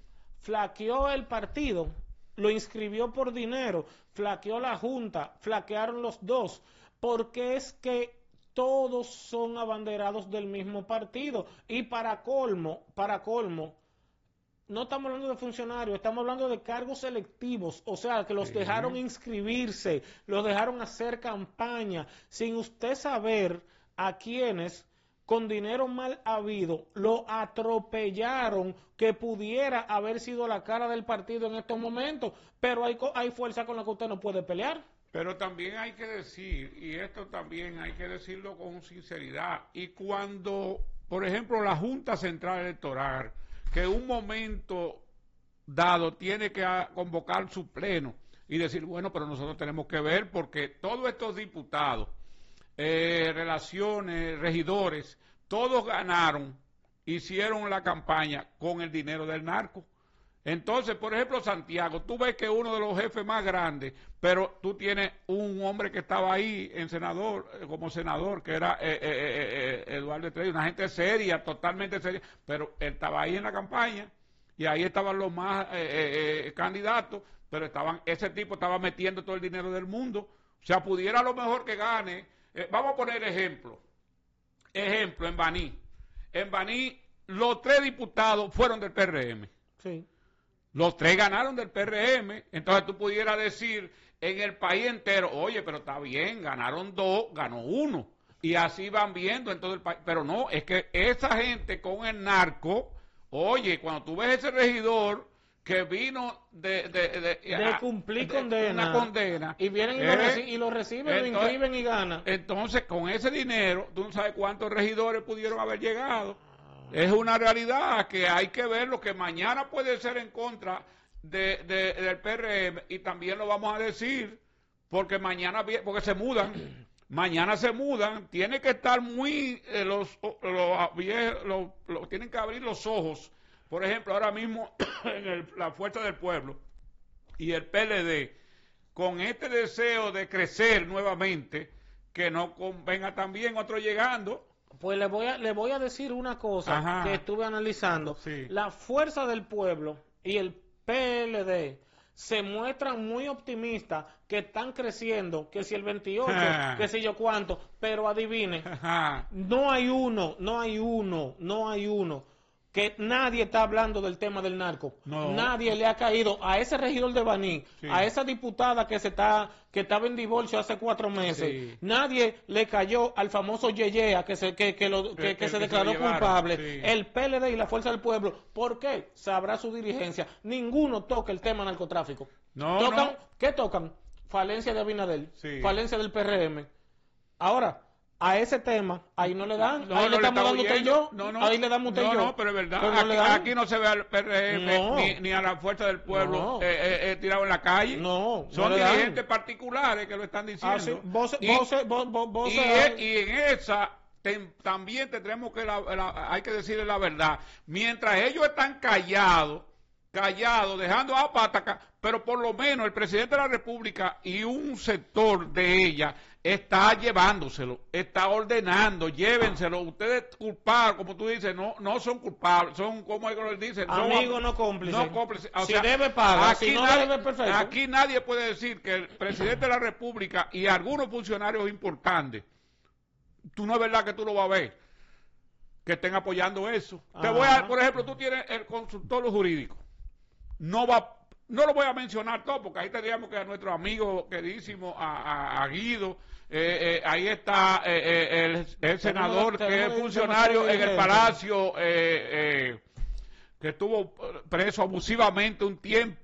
Flaqueó el partido, lo inscribió por dinero, flaqueó la Junta, flaquearon los dos, porque es que todos son abanderados del mismo partido. Y para colmo, para colmo, no estamos hablando de funcionarios, estamos hablando de cargos selectivos, o sea, que los Sí. dejaron inscribirse, los dejaron hacer campaña, sin usted saber a quienes con dinero mal habido lo atropellaron, que pudiera haber sido la cara del partido en estos momentos, pero hay, co- hay fuerza con la que usted no puede pelear. Pero también hay que decir, y esto también hay que decirlo con sinceridad, y cuando, por ejemplo, la Junta Central Electoral, que en un momento dado tiene que ah, convocar su pleno y decir, bueno, pero nosotros tenemos que ver porque todos estos diputados, eh, relaciones, regidores, todos ganaron, hicieron la campaña con el dinero del narco. Entonces, por ejemplo, Santiago, tú ves que uno de los jefes más grandes, pero tú tienes un hombre que estaba ahí en senador, eh, como senador, que era eh, eh, eh, eh, Eduardo Estrella, una gente seria, totalmente seria, pero él estaba ahí en la campaña y ahí estaban los más eh, eh, eh, candidatos, pero estaban, ese tipo estaba metiendo todo el dinero del mundo. O sea, pudiera a lo mejor que gane. Eh, vamos a poner ejemplo. Ejemplo, en Baní. En Baní, los tres diputados fueron del P R M. Sí. Los tres ganaron del P R M, entonces tú pudieras decir en el país entero, oye, pero está bien, ganaron dos, ganó uno, y así van viendo en todo el país, pero no, es que esa gente con el narco, oye, cuando tú ves ese regidor que vino de... De, de, De cumplir de condena. una condena. Y vienen y lo, eh, reci- y lo reciben, lo entonces- inscriben y ganan. Entonces, con ese dinero, tú no sabes cuántos regidores pudieron haber llegado. Es una realidad que hay que ver lo que mañana puede ser en contra de, de- del P R M y también lo vamos a decir porque mañana, vi- porque se mudan, mañana se mudan, tiene que estar muy, eh, los, los, viejos, los- los- tienen que abrir los ojos. Por ejemplo, ahora mismo en el- la Fuerza del Pueblo y el P L D, con este deseo de crecer nuevamente, que no con- venga también otro llegando. Pues le voy a, le voy a decir una cosa Ajá. que estuve analizando. Sí. La Fuerza del Pueblo y el P L D se muestran muy optimistas que están creciendo, que si el veintiocho, Ah. que si yo cuánto, pero adivine, Ajá. no hay uno, no hay uno, no hay uno, que nadie está hablando del tema del narco. No. Nadie le ha caído a ese regidor de Baní, Sí. a esa diputada que se está, que estaba en divorcio hace cuatro meses. Sí. Nadie le cayó al famoso Yeyea que se, que, que lo- que- Que- que que- se que se declaró lo llevaron, culpable. sí. El P L D y la Fuerza del Pueblo. ¿Por qué? Sabrá su dirigencia. Ninguno toca el tema narcotráfico. No, ¿Tocan? no. ¿Qué tocan? Falencia de Abinadel, Sí. falencia del P R M. Ahora, a ese tema, ahí no le dan. No, ahí no le le estamos está dando usted y oyendo. yo. No, no. Ahí le damos usted y No, yo. no, pero es verdad. Pero no aquí, le dan. aquí no se ve al P R M No. ni, ni a la Fuerza del Pueblo No. eh, eh, eh, tirado en la calle. No, Son no le dan. dirigentes particulares que lo están diciendo. Ah, sí. Vos- y, vos- vos- vos- vos- y, e- y en esa ten- también tendremos que, la, la- hay que decirle la verdad. Mientras ellos están callados, callados, dejando a pataca, pero por lo menos el presidente de la República y un sector de ella está llevándoselo, está ordenando, llévenselo. Ustedes culpables, como tú dices, no no son culpables, son, como ellos dicen, son Amigo, am- no cómplice. No cómplice. O Si sea, debe, paga. aquí Si no nadie, debe, perfecto. Aquí nadie puede decir que el presidente de la República y algunos funcionarios importantes, tú no es verdad que tú lo vas a ver, que estén apoyando eso. Te voy a, Ajá. por ejemplo, tú tienes el consultorio jurídico. No va, no lo voy a mencionar todo, porque ahí tendríamos que a nuestro amigo queridísimo, a, a- a Guido, eh, eh, ahí está eh, eh, el, el senador que tenemos es funcionario en el demasiado Palacio, eh, eh, que estuvo preso abusivamente un tiempo,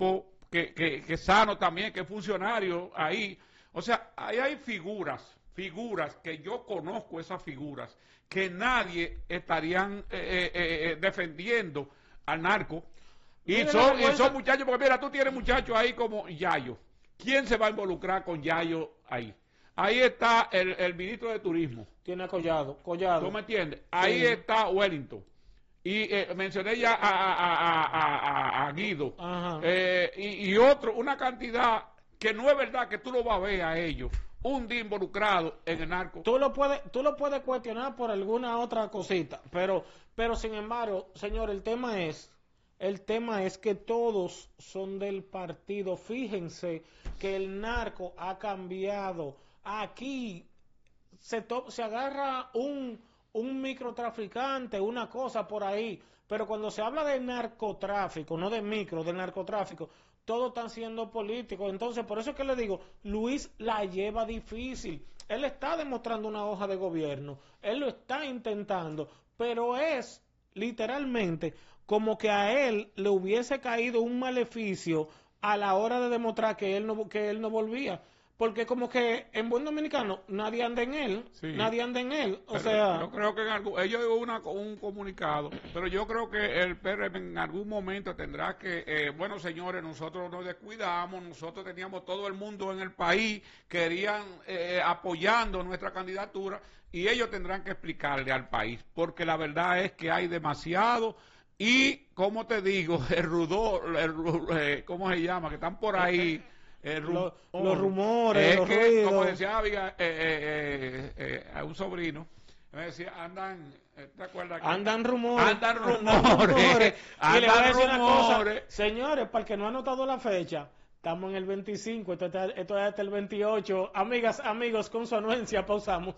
que, que, que sano también, que es funcionario ahí. O sea, ahí hay figuras, figuras que yo conozco esas figuras, que nadie estarían eh, eh, eh, defendiendo al narco. Y Mira, son, la y son muchachos, porque mira, tú tienes muchachos ahí como Yayo. ¿Quién se va a involucrar con Yayo ahí? Ahí está el, el ministro de Turismo. Tiene a Collado, Collado. ¿Tú me entiendes? Ahí Sí. está Wellington. Y eh, mencioné ya a, a, a, a, a, a Guido. Eh, y, y otro, una cantidad que no es verdad que tú lo vas a ver a ellos un día involucrado en el narco. Tú lo puedes, tú lo puedes cuestionar por alguna otra cosita, pero, pero sin embargo, señor, el tema es, el tema es que todos son del partido. Fíjense que el narco ha cambiado. Aquí se, to, se agarra un, un microtraficante, una cosa por ahí, pero cuando se habla de narcotráfico, no de micro, de narcotráfico, todos están siendo políticos. Entonces, por eso es que le digo, Luis la lleva difícil. Él está demostrando una hoja de gobierno, él lo está intentando, pero es literalmente como que a él le hubiese caído un maleficio a la hora de demostrar que él no, que él no volvía. Porque como que en buen dominicano nadie anda en él, Sí. nadie anda en él, o Pero sea... yo creo que en algún, ellos dio una, un comunicado, pero yo creo que el P R M en algún momento tendrá que, eh, bueno señores, nosotros nos descuidamos, nosotros teníamos todo el mundo en el país, querían eh, apoyando nuestra candidatura, y ellos tendrán que explicarle al país, porque la verdad es que hay demasiado, y como te digo, el rudor, el, eh, ¿cómo se llama? Que están por ahí... El Los, los rumores, es los que, ruidos. como decía Abiga, eh, eh, eh, eh, a un sobrino, me decía, andan, ¿te acuerdas? Que Andan rumores. Andan rumores. rumores. Y le voy a decir una cosa, rumores. señores, para el que no ha anotado la fecha, estamos en el veinticinco, esto, está, esto es hasta el veintiocho. Amigas, amigos, con su anuencia, pausamos.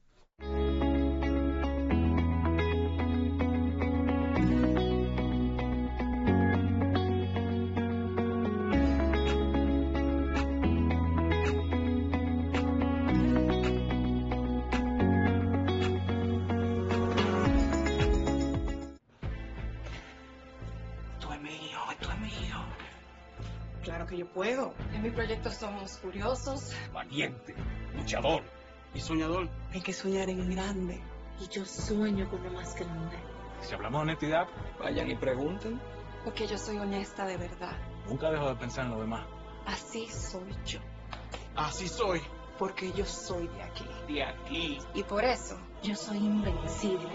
Claro que yo puedo. En mi proyecto somos curiosos. Valiente, luchador y soñador. Hay que soñar en grande. Y yo sueño con lo más grande. Si hablamos de honestidad, vayan y pregunten. Porque yo soy honesta de verdad. Nunca dejo de pensar en lo demás. Así soy yo. Así soy. Porque yo soy de aquí. De aquí. Y por eso yo soy invencible.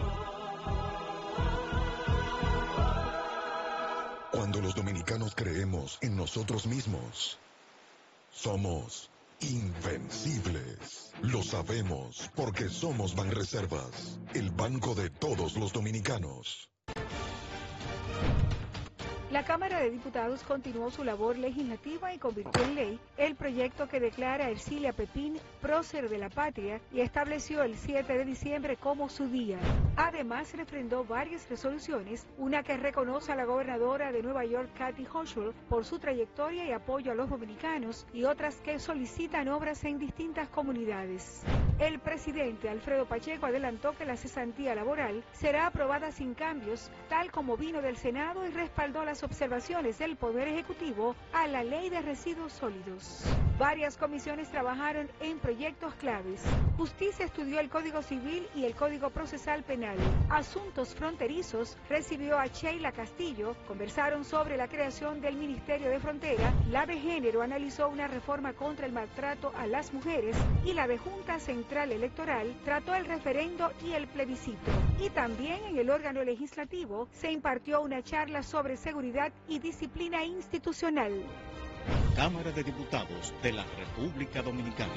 Cuando los dominicanos creemos en nosotros mismos, somos invencibles. Lo sabemos porque somos Banreservas, el banco de todos los dominicanos. La Cámara de Diputados continuó su labor legislativa y convirtió en ley el proyecto que declara a Ercilia Pepín prócer de la patria y estableció el siete de diciembre como su día. Además, refrendó varias resoluciones, una que reconoce a la gobernadora de Nueva York, Kathy Hochul, por su trayectoria y apoyo a los dominicanos, y otras que solicitan obras en distintas comunidades. El presidente Alfredo Pacheco adelantó que la cesantía laboral será aprobada sin cambios, tal como vino del Senado, y respaldó las observaciones del Poder Ejecutivo a la Ley de Residuos Sólidos. Varias comisiones trabajaron en proyectos claves. Justicia estudió el Código Civil y el Código Procesal Penal. Asuntos Fronterizos recibió a Sheila Castillo. Conversaron sobre la creación del Ministerio de Frontera. La de Género analizó una reforma contra el maltrato a las mujeres. Y la de Junta Central Electoral trató el referendo y el plebiscito. Y también en el órgano legislativo se impartió una charla sobre seguridad y disciplina institucional. Cámara de Diputados de la República Dominicana.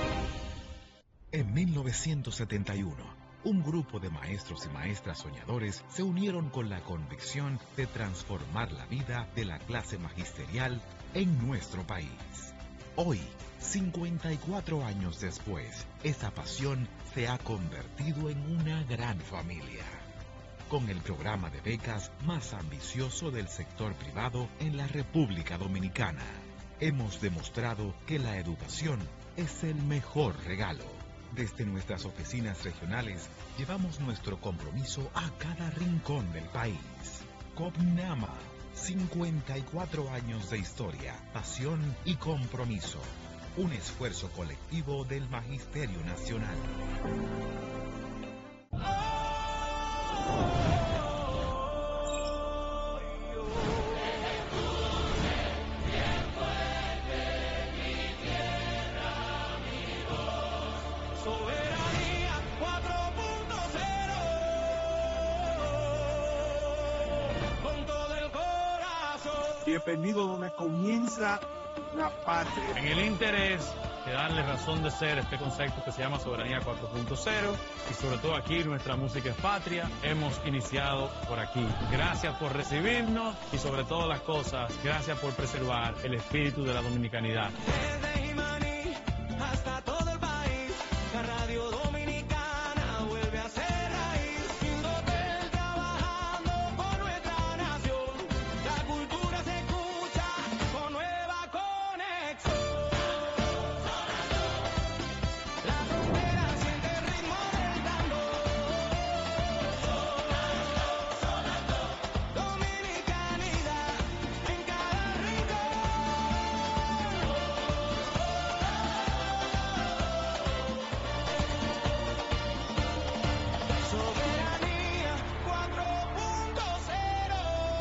En mil novecientos setenta y uno, un grupo de maestros y maestras soñadores se unieron con la convicción de transformar la vida de la clase magisterial en nuestro país. Hoy, cincuenta y cuatro años después, esa pasión se ha convertido en una gran familia. Con el programa de becas más ambicioso del sector privado en la República Dominicana, hemos demostrado que la educación es el mejor regalo. Desde nuestras oficinas regionales, llevamos nuestro compromiso a cada rincón del país. COPNAMA, cincuenta y cuatro años de historia, pasión y compromiso. Un esfuerzo colectivo del Magisterio Nacional. Bienvenido donde comienza la patria. En el interés de darle razón de ser este concepto que se llama Soberanía cuatro punto cero y sobre todo aquí nuestra música es patria, hemos iniciado por aquí. Gracias por recibirnos y sobre todas las cosas, gracias por preservar el espíritu de la dominicanidad. Desde Jimaní hasta todo el país, la radio dominicana vuelve a ser raíz. Indotel trabajando por nuestra nación, la cultura se escucha con nueva conexión. La frontera siente el ritmo del tambor. Dominicanidad en cada rincón. Soberanía cuatro punto cero.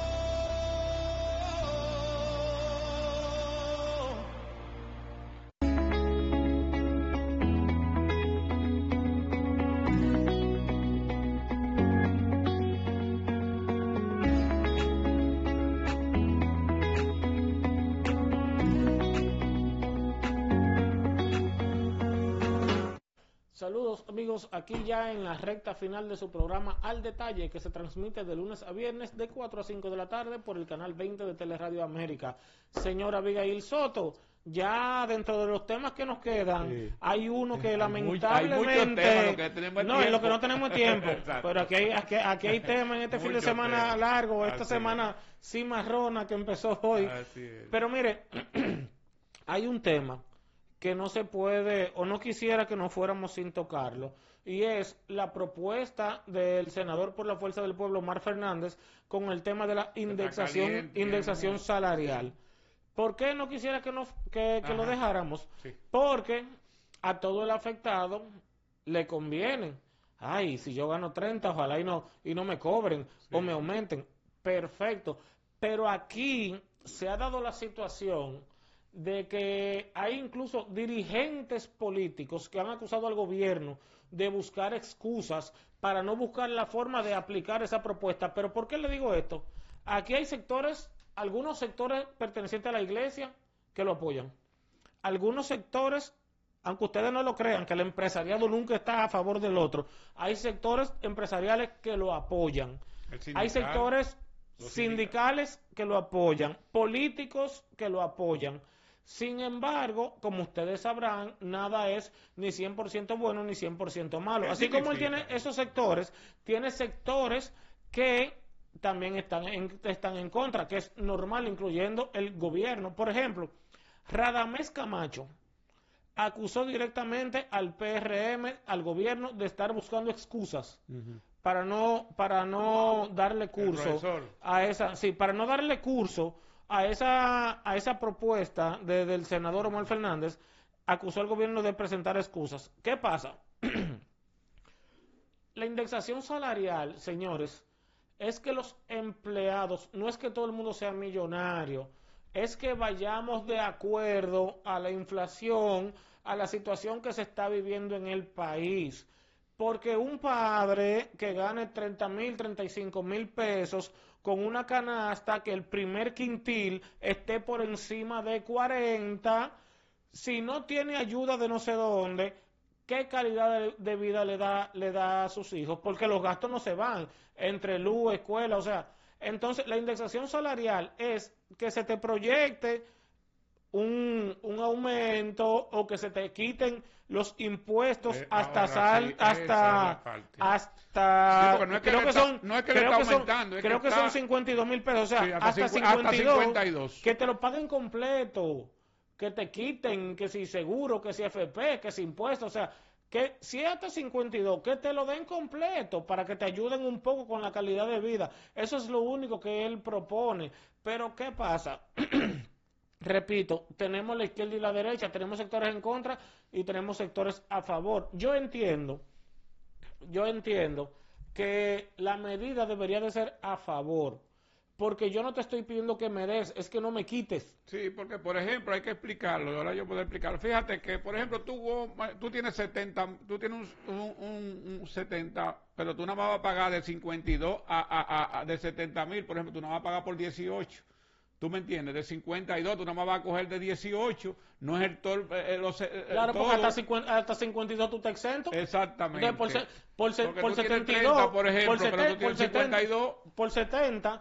Saludos amigos, aquí ya en la recta final de su programa Al Detalle, que se transmite de lunes a viernes de cuatro a cinco de la tarde por el canal veinte de Teleradio América. Señora Abigail Soto, ya dentro de los temas que nos quedan, sí, hay uno que hay lamentablemente... muchos temas, lo que tenemos no, tiempo. en lo que no tenemos tiempo, pero aquí hay, aquí, aquí hay temas en este fin de semana temas. largo, esta Así semana cimarrona que empezó hoy. Así es. Pero mire, hay un tema que no se puede, o no quisiera que no fuéramos sin tocarlo, y es la propuesta del senador por la Fuerza del Pueblo, Omar Fernández, con el tema de la indexación, caliente, indexación ¿no? salarial. ¿Por qué no quisiera que, nos, que, que lo Ajá. dejáramos? Sí. Porque a todo el afectado le conviene. Ay, si yo gano treinta, ojalá y no, y no me cobren, sí, o me aumenten. Perfecto. Pero aquí se ha dado la situación de que hay incluso dirigentes políticos que han acusado al gobierno de buscar excusas para no buscar la forma de aplicar esa propuesta. ¿Pero por qué le digo esto? Aquí hay sectores, algunos sectores pertenecientes a la iglesia que lo apoyan. Algunos sectores, aunque ustedes no lo crean, que el empresariado nunca está a favor del otro, hay sectores empresariales que lo apoyan. Hay sectores sindicales que lo apoyan, políticos que lo apoyan. Sin embargo, como ustedes sabrán, nada es ni cien por ciento bueno ni cien por ciento malo. Así como él tiene esos sectores, tiene sectores que también están en, están en contra, que es normal, incluyendo el gobierno. Por ejemplo, Radamés Camacho acusó directamente al P R M, al gobierno, de estar buscando excusas uh-huh. para no para no darle curso a esa, sí, para no darle curso a esa a esa propuesta de, del senador Omar Fernández. Acusó al gobierno de presentar excusas. ¿Qué pasa? La indexación salarial, señores, es que los empleados, no es que todo el mundo sea millonario, es que vayamos de acuerdo a la inflación, a la situación que se está viviendo en el país. Porque un padre que gane treinta mil, treinta y cinco mil pesos con una canasta que el primer quintil esté por encima de cuarenta, si no tiene ayuda de no sé dónde, ¿qué calidad de, de vida le da, le da a sus hijos? Porque los gastos no se van entre luz, escuela, o sea, entonces la indexación salarial es que se te proyecte un, un aumento o que se te quiten los impuestos eh, hasta sal, sí, hasta hasta sí, no es que creo que está, son no es que creo está que son, aumentando, es creo que, que está, son cincuenta y dos mil pesos, o sea, sí, hasta, hasta, cincu, hasta cincuenta y dos, que te lo paguen completo, que te quiten, que si seguro, que si F P, que si impuestos, o sea, que si es hasta cincuenta y dos, que te lo den completo para que te ayuden un poco con la calidad de vida. Eso es lo único que él propone. Pero ¿qué pasa? Repito, tenemos la izquierda y la derecha, tenemos sectores en contra y tenemos sectores a favor. Yo entiendo, yo entiendo que la medida debería de ser a favor, porque yo no te estoy pidiendo que me des, es que no me quites. Sí, porque por ejemplo hay que explicarlo, ahora yo puedo explicarlo. Fíjate que por ejemplo tú, tú tienes setenta, tú tienes un, un, un setenta, pero tú nada más vas a pagar de cincuenta y dos a, a, a de setenta mil, por ejemplo, tú nada más vas a pagar por dieciocho. ¿Tú me entiendes? De cincuenta y dos, tú nada más vas a coger de dieciocho, no es el todo. Eh, los, eh, claro, todo. porque hasta cincuenta, hasta cincuenta y dos tú te exento. Exactamente. De por, se, por, se, por setenta y dos, treinta, por ejemplo, por, sete, pero tú tienes por cincuenta y dos. setenta, por setenta,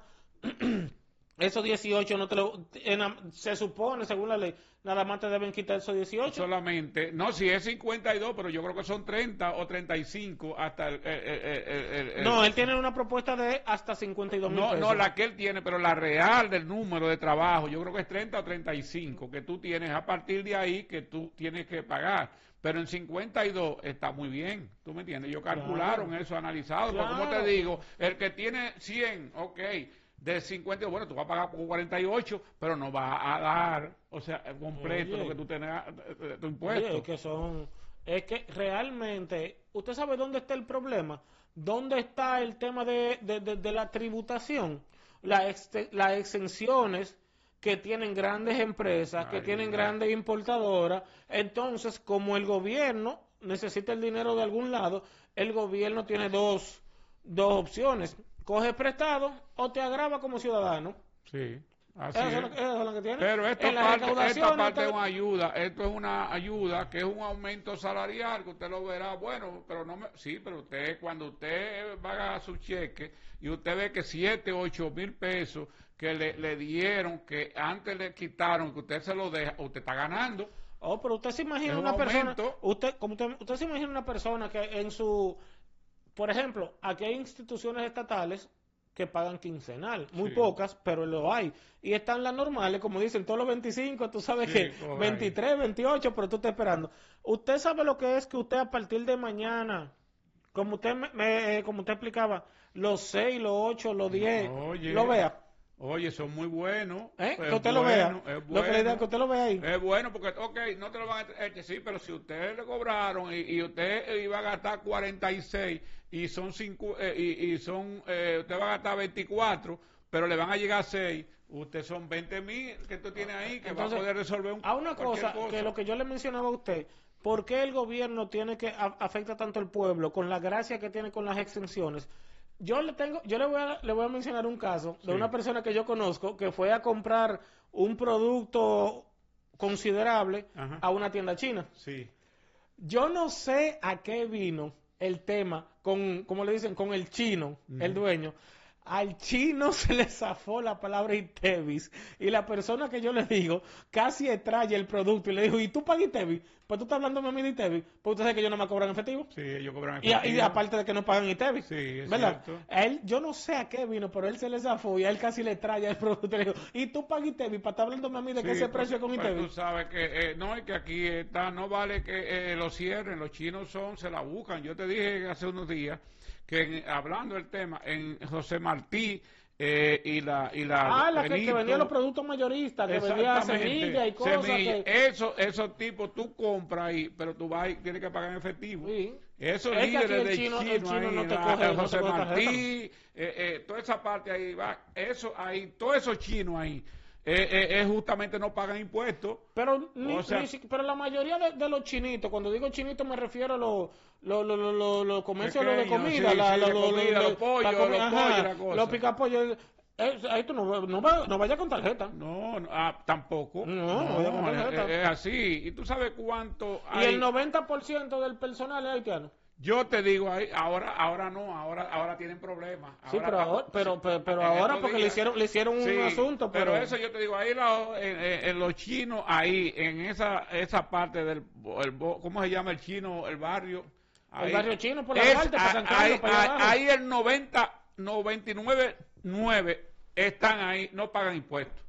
esos dieciocho no te lo, en, se supone, según la ley, nada más te deben quitar esos dieciocho. Solamente, no, si es cincuenta y dos, pero yo creo que son treinta o treinta y cinco hasta el... el, el, el, el no, él tiene una propuesta de hasta cincuenta y dos mil no, pesos. No, la que él tiene, pero la real del número de trabajo, yo creo que es treinta o treinta y cinco, que tú tienes a partir de ahí que tú tienes que pagar. Pero en cincuenta y dos está muy bien, ¿tú me entiendes? Ellos calcularon claro. eso, analizado, claro. Porque como te digo, el que tiene cien, ok, de cincuenta, bueno, tú vas a pagar por cuarenta y ocho, pero no vas a dar, o sea, completo oye, lo que tú tienes de tu impuesto. Oye, es que son, es que realmente, ¿usted sabe dónde está el problema? ¿Dónde está el tema de, de, de, de la tributación? La ex, las exenciones que tienen grandes empresas, Ay, que tienen ya. grandes importadoras. Entonces, como el gobierno necesita el dinero de algún lado, el gobierno tiene dos, dos opciones. Coge prestado o te agrava como ciudadano. Sí, así eso es. Es lo, eso es lo que tiene. Pero esta parte, esta parte es una ayuda, esto es una ayuda que es un aumento salarial, que usted lo verá, bueno, pero no me, sí, pero usted, cuando usted paga su cheque y usted ve que siete, ocho mil pesos que le, le dieron, que antes le quitaron, que usted se lo deja, usted está ganando. Oh, pero usted se imagina un una aumento. persona, usted, como usted, usted se imagina una persona que en su... Por ejemplo, aquí hay instituciones estatales que pagan quincenal, muy sí. pocas, pero lo hay. Y están las normales, como dicen, todos los veinticinco, tú sabes sí, que veintitrés, veintiocho, pero tú estás esperando. Usted sabe lo que es que usted a partir de mañana, como usted me, me como usted explicaba, los seis, los ocho, los diez, Oye. lo vea. Oye, son muy buenos. ¿Eh? Que usted bueno, lo vea. Es bueno. Lo que le da que usted lo vea ahí. Es bueno porque, ok, no te lo van a este, sí, pero si usted le cobraron y, y usted iba a gastar cuarenta y seis y son cinco, eh, y, y son, eh, usted va a gastar veinticuatro, pero le van a llegar seis, usted son veinte mil que usted tiene ahí que Entonces, va a poder resolver un A una cosa, cosa, que lo que yo le mencionaba a usted, ¿por qué el gobierno tiene que a, afecta tanto al pueblo con la gracia que tiene con las exenciones? Yo le tengo, yo le voy a, le voy a mencionar un caso de sí. una persona que yo conozco que fue a comprar un producto considerable Ajá. a una tienda china. Sí. Yo no sé a qué vino el tema con, como le dicen, con el chino, uh-huh. el dueño. Al chino se le zafó la palabra Itevis y la persona que yo le digo casi extrae el producto y le dijo, ¿y tú pagas Itevis? Pues tú estás hablando a mí de Itevis, pues usted sabe que ellos no me cobran efectivo. Sí, ellos cobran efectivo. Y, y aparte de que no pagan Itevis, sí, es ¿verdad? Cierto. Él, yo no sé a qué vino, pero él se le zafó y a él casi le trae el producto y le dijo, ¿y tú pagas Itevis? Para estar hablando a mí de sí, que ese precio es con Itevis. Pues tú sabes que, eh, no, es que aquí está, no vale que eh, lo cierren, los chinos son, se la buscan. Yo te dije hace unos días que en, hablando del tema, en José Martí, Eh, y la y la ah la que, que vendía los productos mayoristas, que vendía semillas y cosas semilla, que... eso esos tipos tú compras ahí, pero tú vas y tienes que pagar en efectivo. Sí. Esos es líderes que el de chino, chino, el chino ahí, no te la, coge, José no te Martí, eh, eh, toda esa parte ahí va, eso ahí, todos esos chinos ahí. Eh, eh, eh, justamente no pagan impuestos. Pero ni, o sea, ni, pero la mayoría de, de los chinitos, cuando digo chinitos me refiero a los lo, lo, lo, lo, lo comercios pequeño, de comida, sí, la, sí, la, de lo, comida lo, los pollos, los pollos, la cosa. Los picapollos. Eh, ahí tú no, no, no vayas con tarjeta. No, no ah, tampoco. No, no vayas con tarjeta. Es, es así. ¿Y tú sabes cuánto hay? Y el noventa por ciento del personal es haitiano. Yo te digo ahí, ahora ahora no, ahora ahora tienen problemas. Ahora, sí, pero ahora, pero, pero, pero ahora porque días, le hicieron le hicieron sí, un asunto. Pero... pero eso yo te digo, ahí la, en, en los chinos, ahí, en esa esa parte del, el, ¿cómo se llama el chino, el barrio? Ahí, el barrio chino por la es, parte, para San Carlos, ahí, para allá abajo. Ahí el noventa, noventa y nueve, nueve están ahí, no pagan impuestos.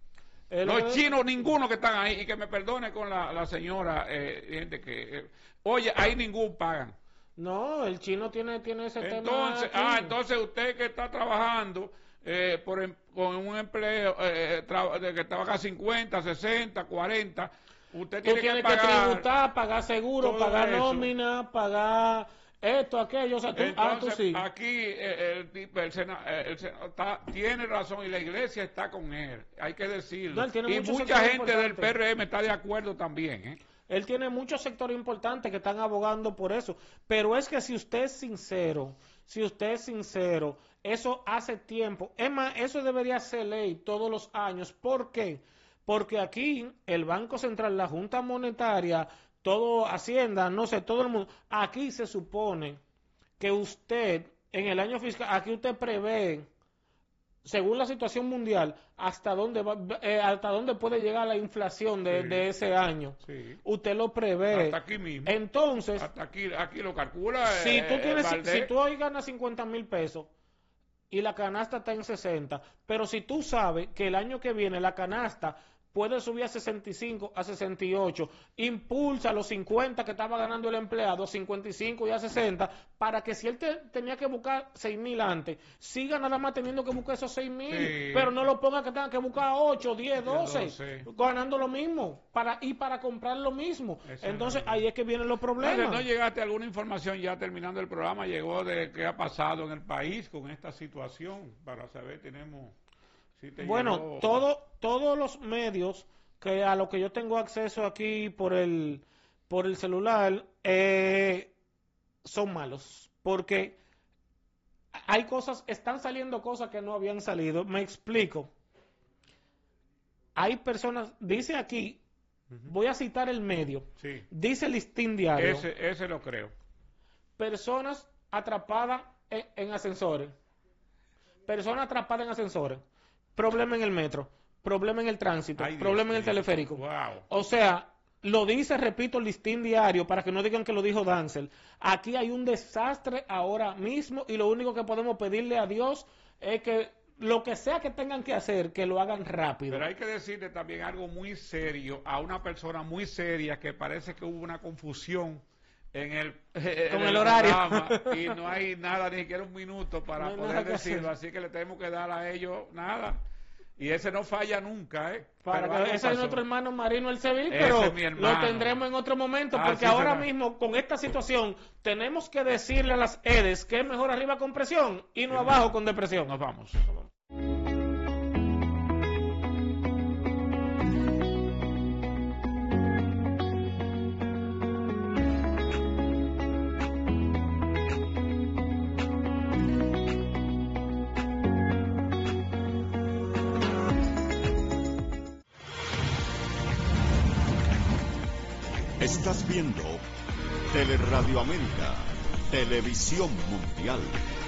Es Los lo- chinos, ninguno que están ahí, y que me perdone con la, la señora, eh, gente que, eh, oye, ahí ningún pagan. No, el chino tiene, tiene ese Entonces, tema. ah, aquí. entonces usted que está trabajando eh, por em- con un empleo eh, tra- de que trabaja cincuenta, sesenta, cuarenta, usted Tú tiene tienes que que, pagar. tributar, pagar seguro, todo pagar eso. nómina, pagar esto, aquello. O sea, tú, ah, tú Entonces, sí. aquí eh, el, tipo- el Sena- eh, el Sena- está- tiene razón y la iglesia está con él, hay que decirlo. No, él tiene y muchos mucha sectores gente del importantes. P R M está de acuerdo también. ¿eh? Él tiene muchos sectores importantes que están abogando por eso. Pero es que si usted es sincero, si usted es sincero, eso hace tiempo. Es más, eso debería ser ley todos los años. ¿Por qué? Porque aquí el Banco Central, la Junta Monetaria, todo Hacienda, no sé, todo el mundo, aquí se supone que usted, en el año fiscal, aquí usted prevé, según la situación mundial, hasta dónde va, eh, hasta dónde puede llegar la inflación de, Sí. de ese año. Sí. Usted lo prevé. Hasta aquí mismo. Entonces, Hasta aquí, aquí lo calcula. si eh, tú tienes, si, Valdés. si tú hoy ganas cincuenta mil pesos y la canasta está en sesenta, pero si tú sabes que el año que viene la canasta puede subir a sesenta y cinco, a sesenta y ocho, impulsa los cincuenta que estaba ganando el empleado, a cincuenta y cinco y a sesenta, para que si él te- tenía que buscar seis mil antes, siga nada más teniendo que buscar esos seis mil, Sí. pero no lo ponga que tenga que buscar ocho, diez, doce, doce. ganando lo mismo, para y para comprar lo mismo. Eso Entonces es. ahí es que vienen los problemas. Entonces, ¿no llegaste a alguna información ya terminando el programa? Llegó de qué ha pasado en el país con esta situación, para saber, tenemos... si te Bueno, llegó- todo, todos los medios que a los que yo tengo acceso aquí por el por el celular eh, son malos, porque hay cosas, están saliendo cosas que no habían salido. Me explico. Hay personas, dice aquí, voy a citar el medio, Sí. dice el Listín Diario, Ese, ese lo creo. personas atrapadas en, en ascensores, personas atrapadas en ascensores, problema en el metro, problema en el tránsito, Ay, Dios problema en el mío. teleférico. Wow. O sea, lo dice, repito, el Listín Diario, para que no digan que lo dijo Dancel. Aquí hay un desastre ahora mismo y lo único que podemos pedirle a Dios es que lo que sea que tengan que hacer, que lo hagan rápido. Pero hay que decirle también algo muy serio a una persona muy seria que parece que hubo una confusión en el, en Con el horario. programa y no hay nada, ni siquiera un minuto para No hay nada poder que decirlo, hacer. así que le tenemos que dar a ellos nada. Y ese no falla nunca, ¿eh? Para Pero que algo ese es pasó. nuestro hermano Marino El Sevil, Ese pero es mi hermano. lo tendremos en otro momento, Ah, porque sí, ahora será. mismo con esta situación tenemos que decirle a las EDES que es mejor arriba con presión y no abajo con depresión. Nos vamos. Estás viendo Teleradio América, Televisión Mundial.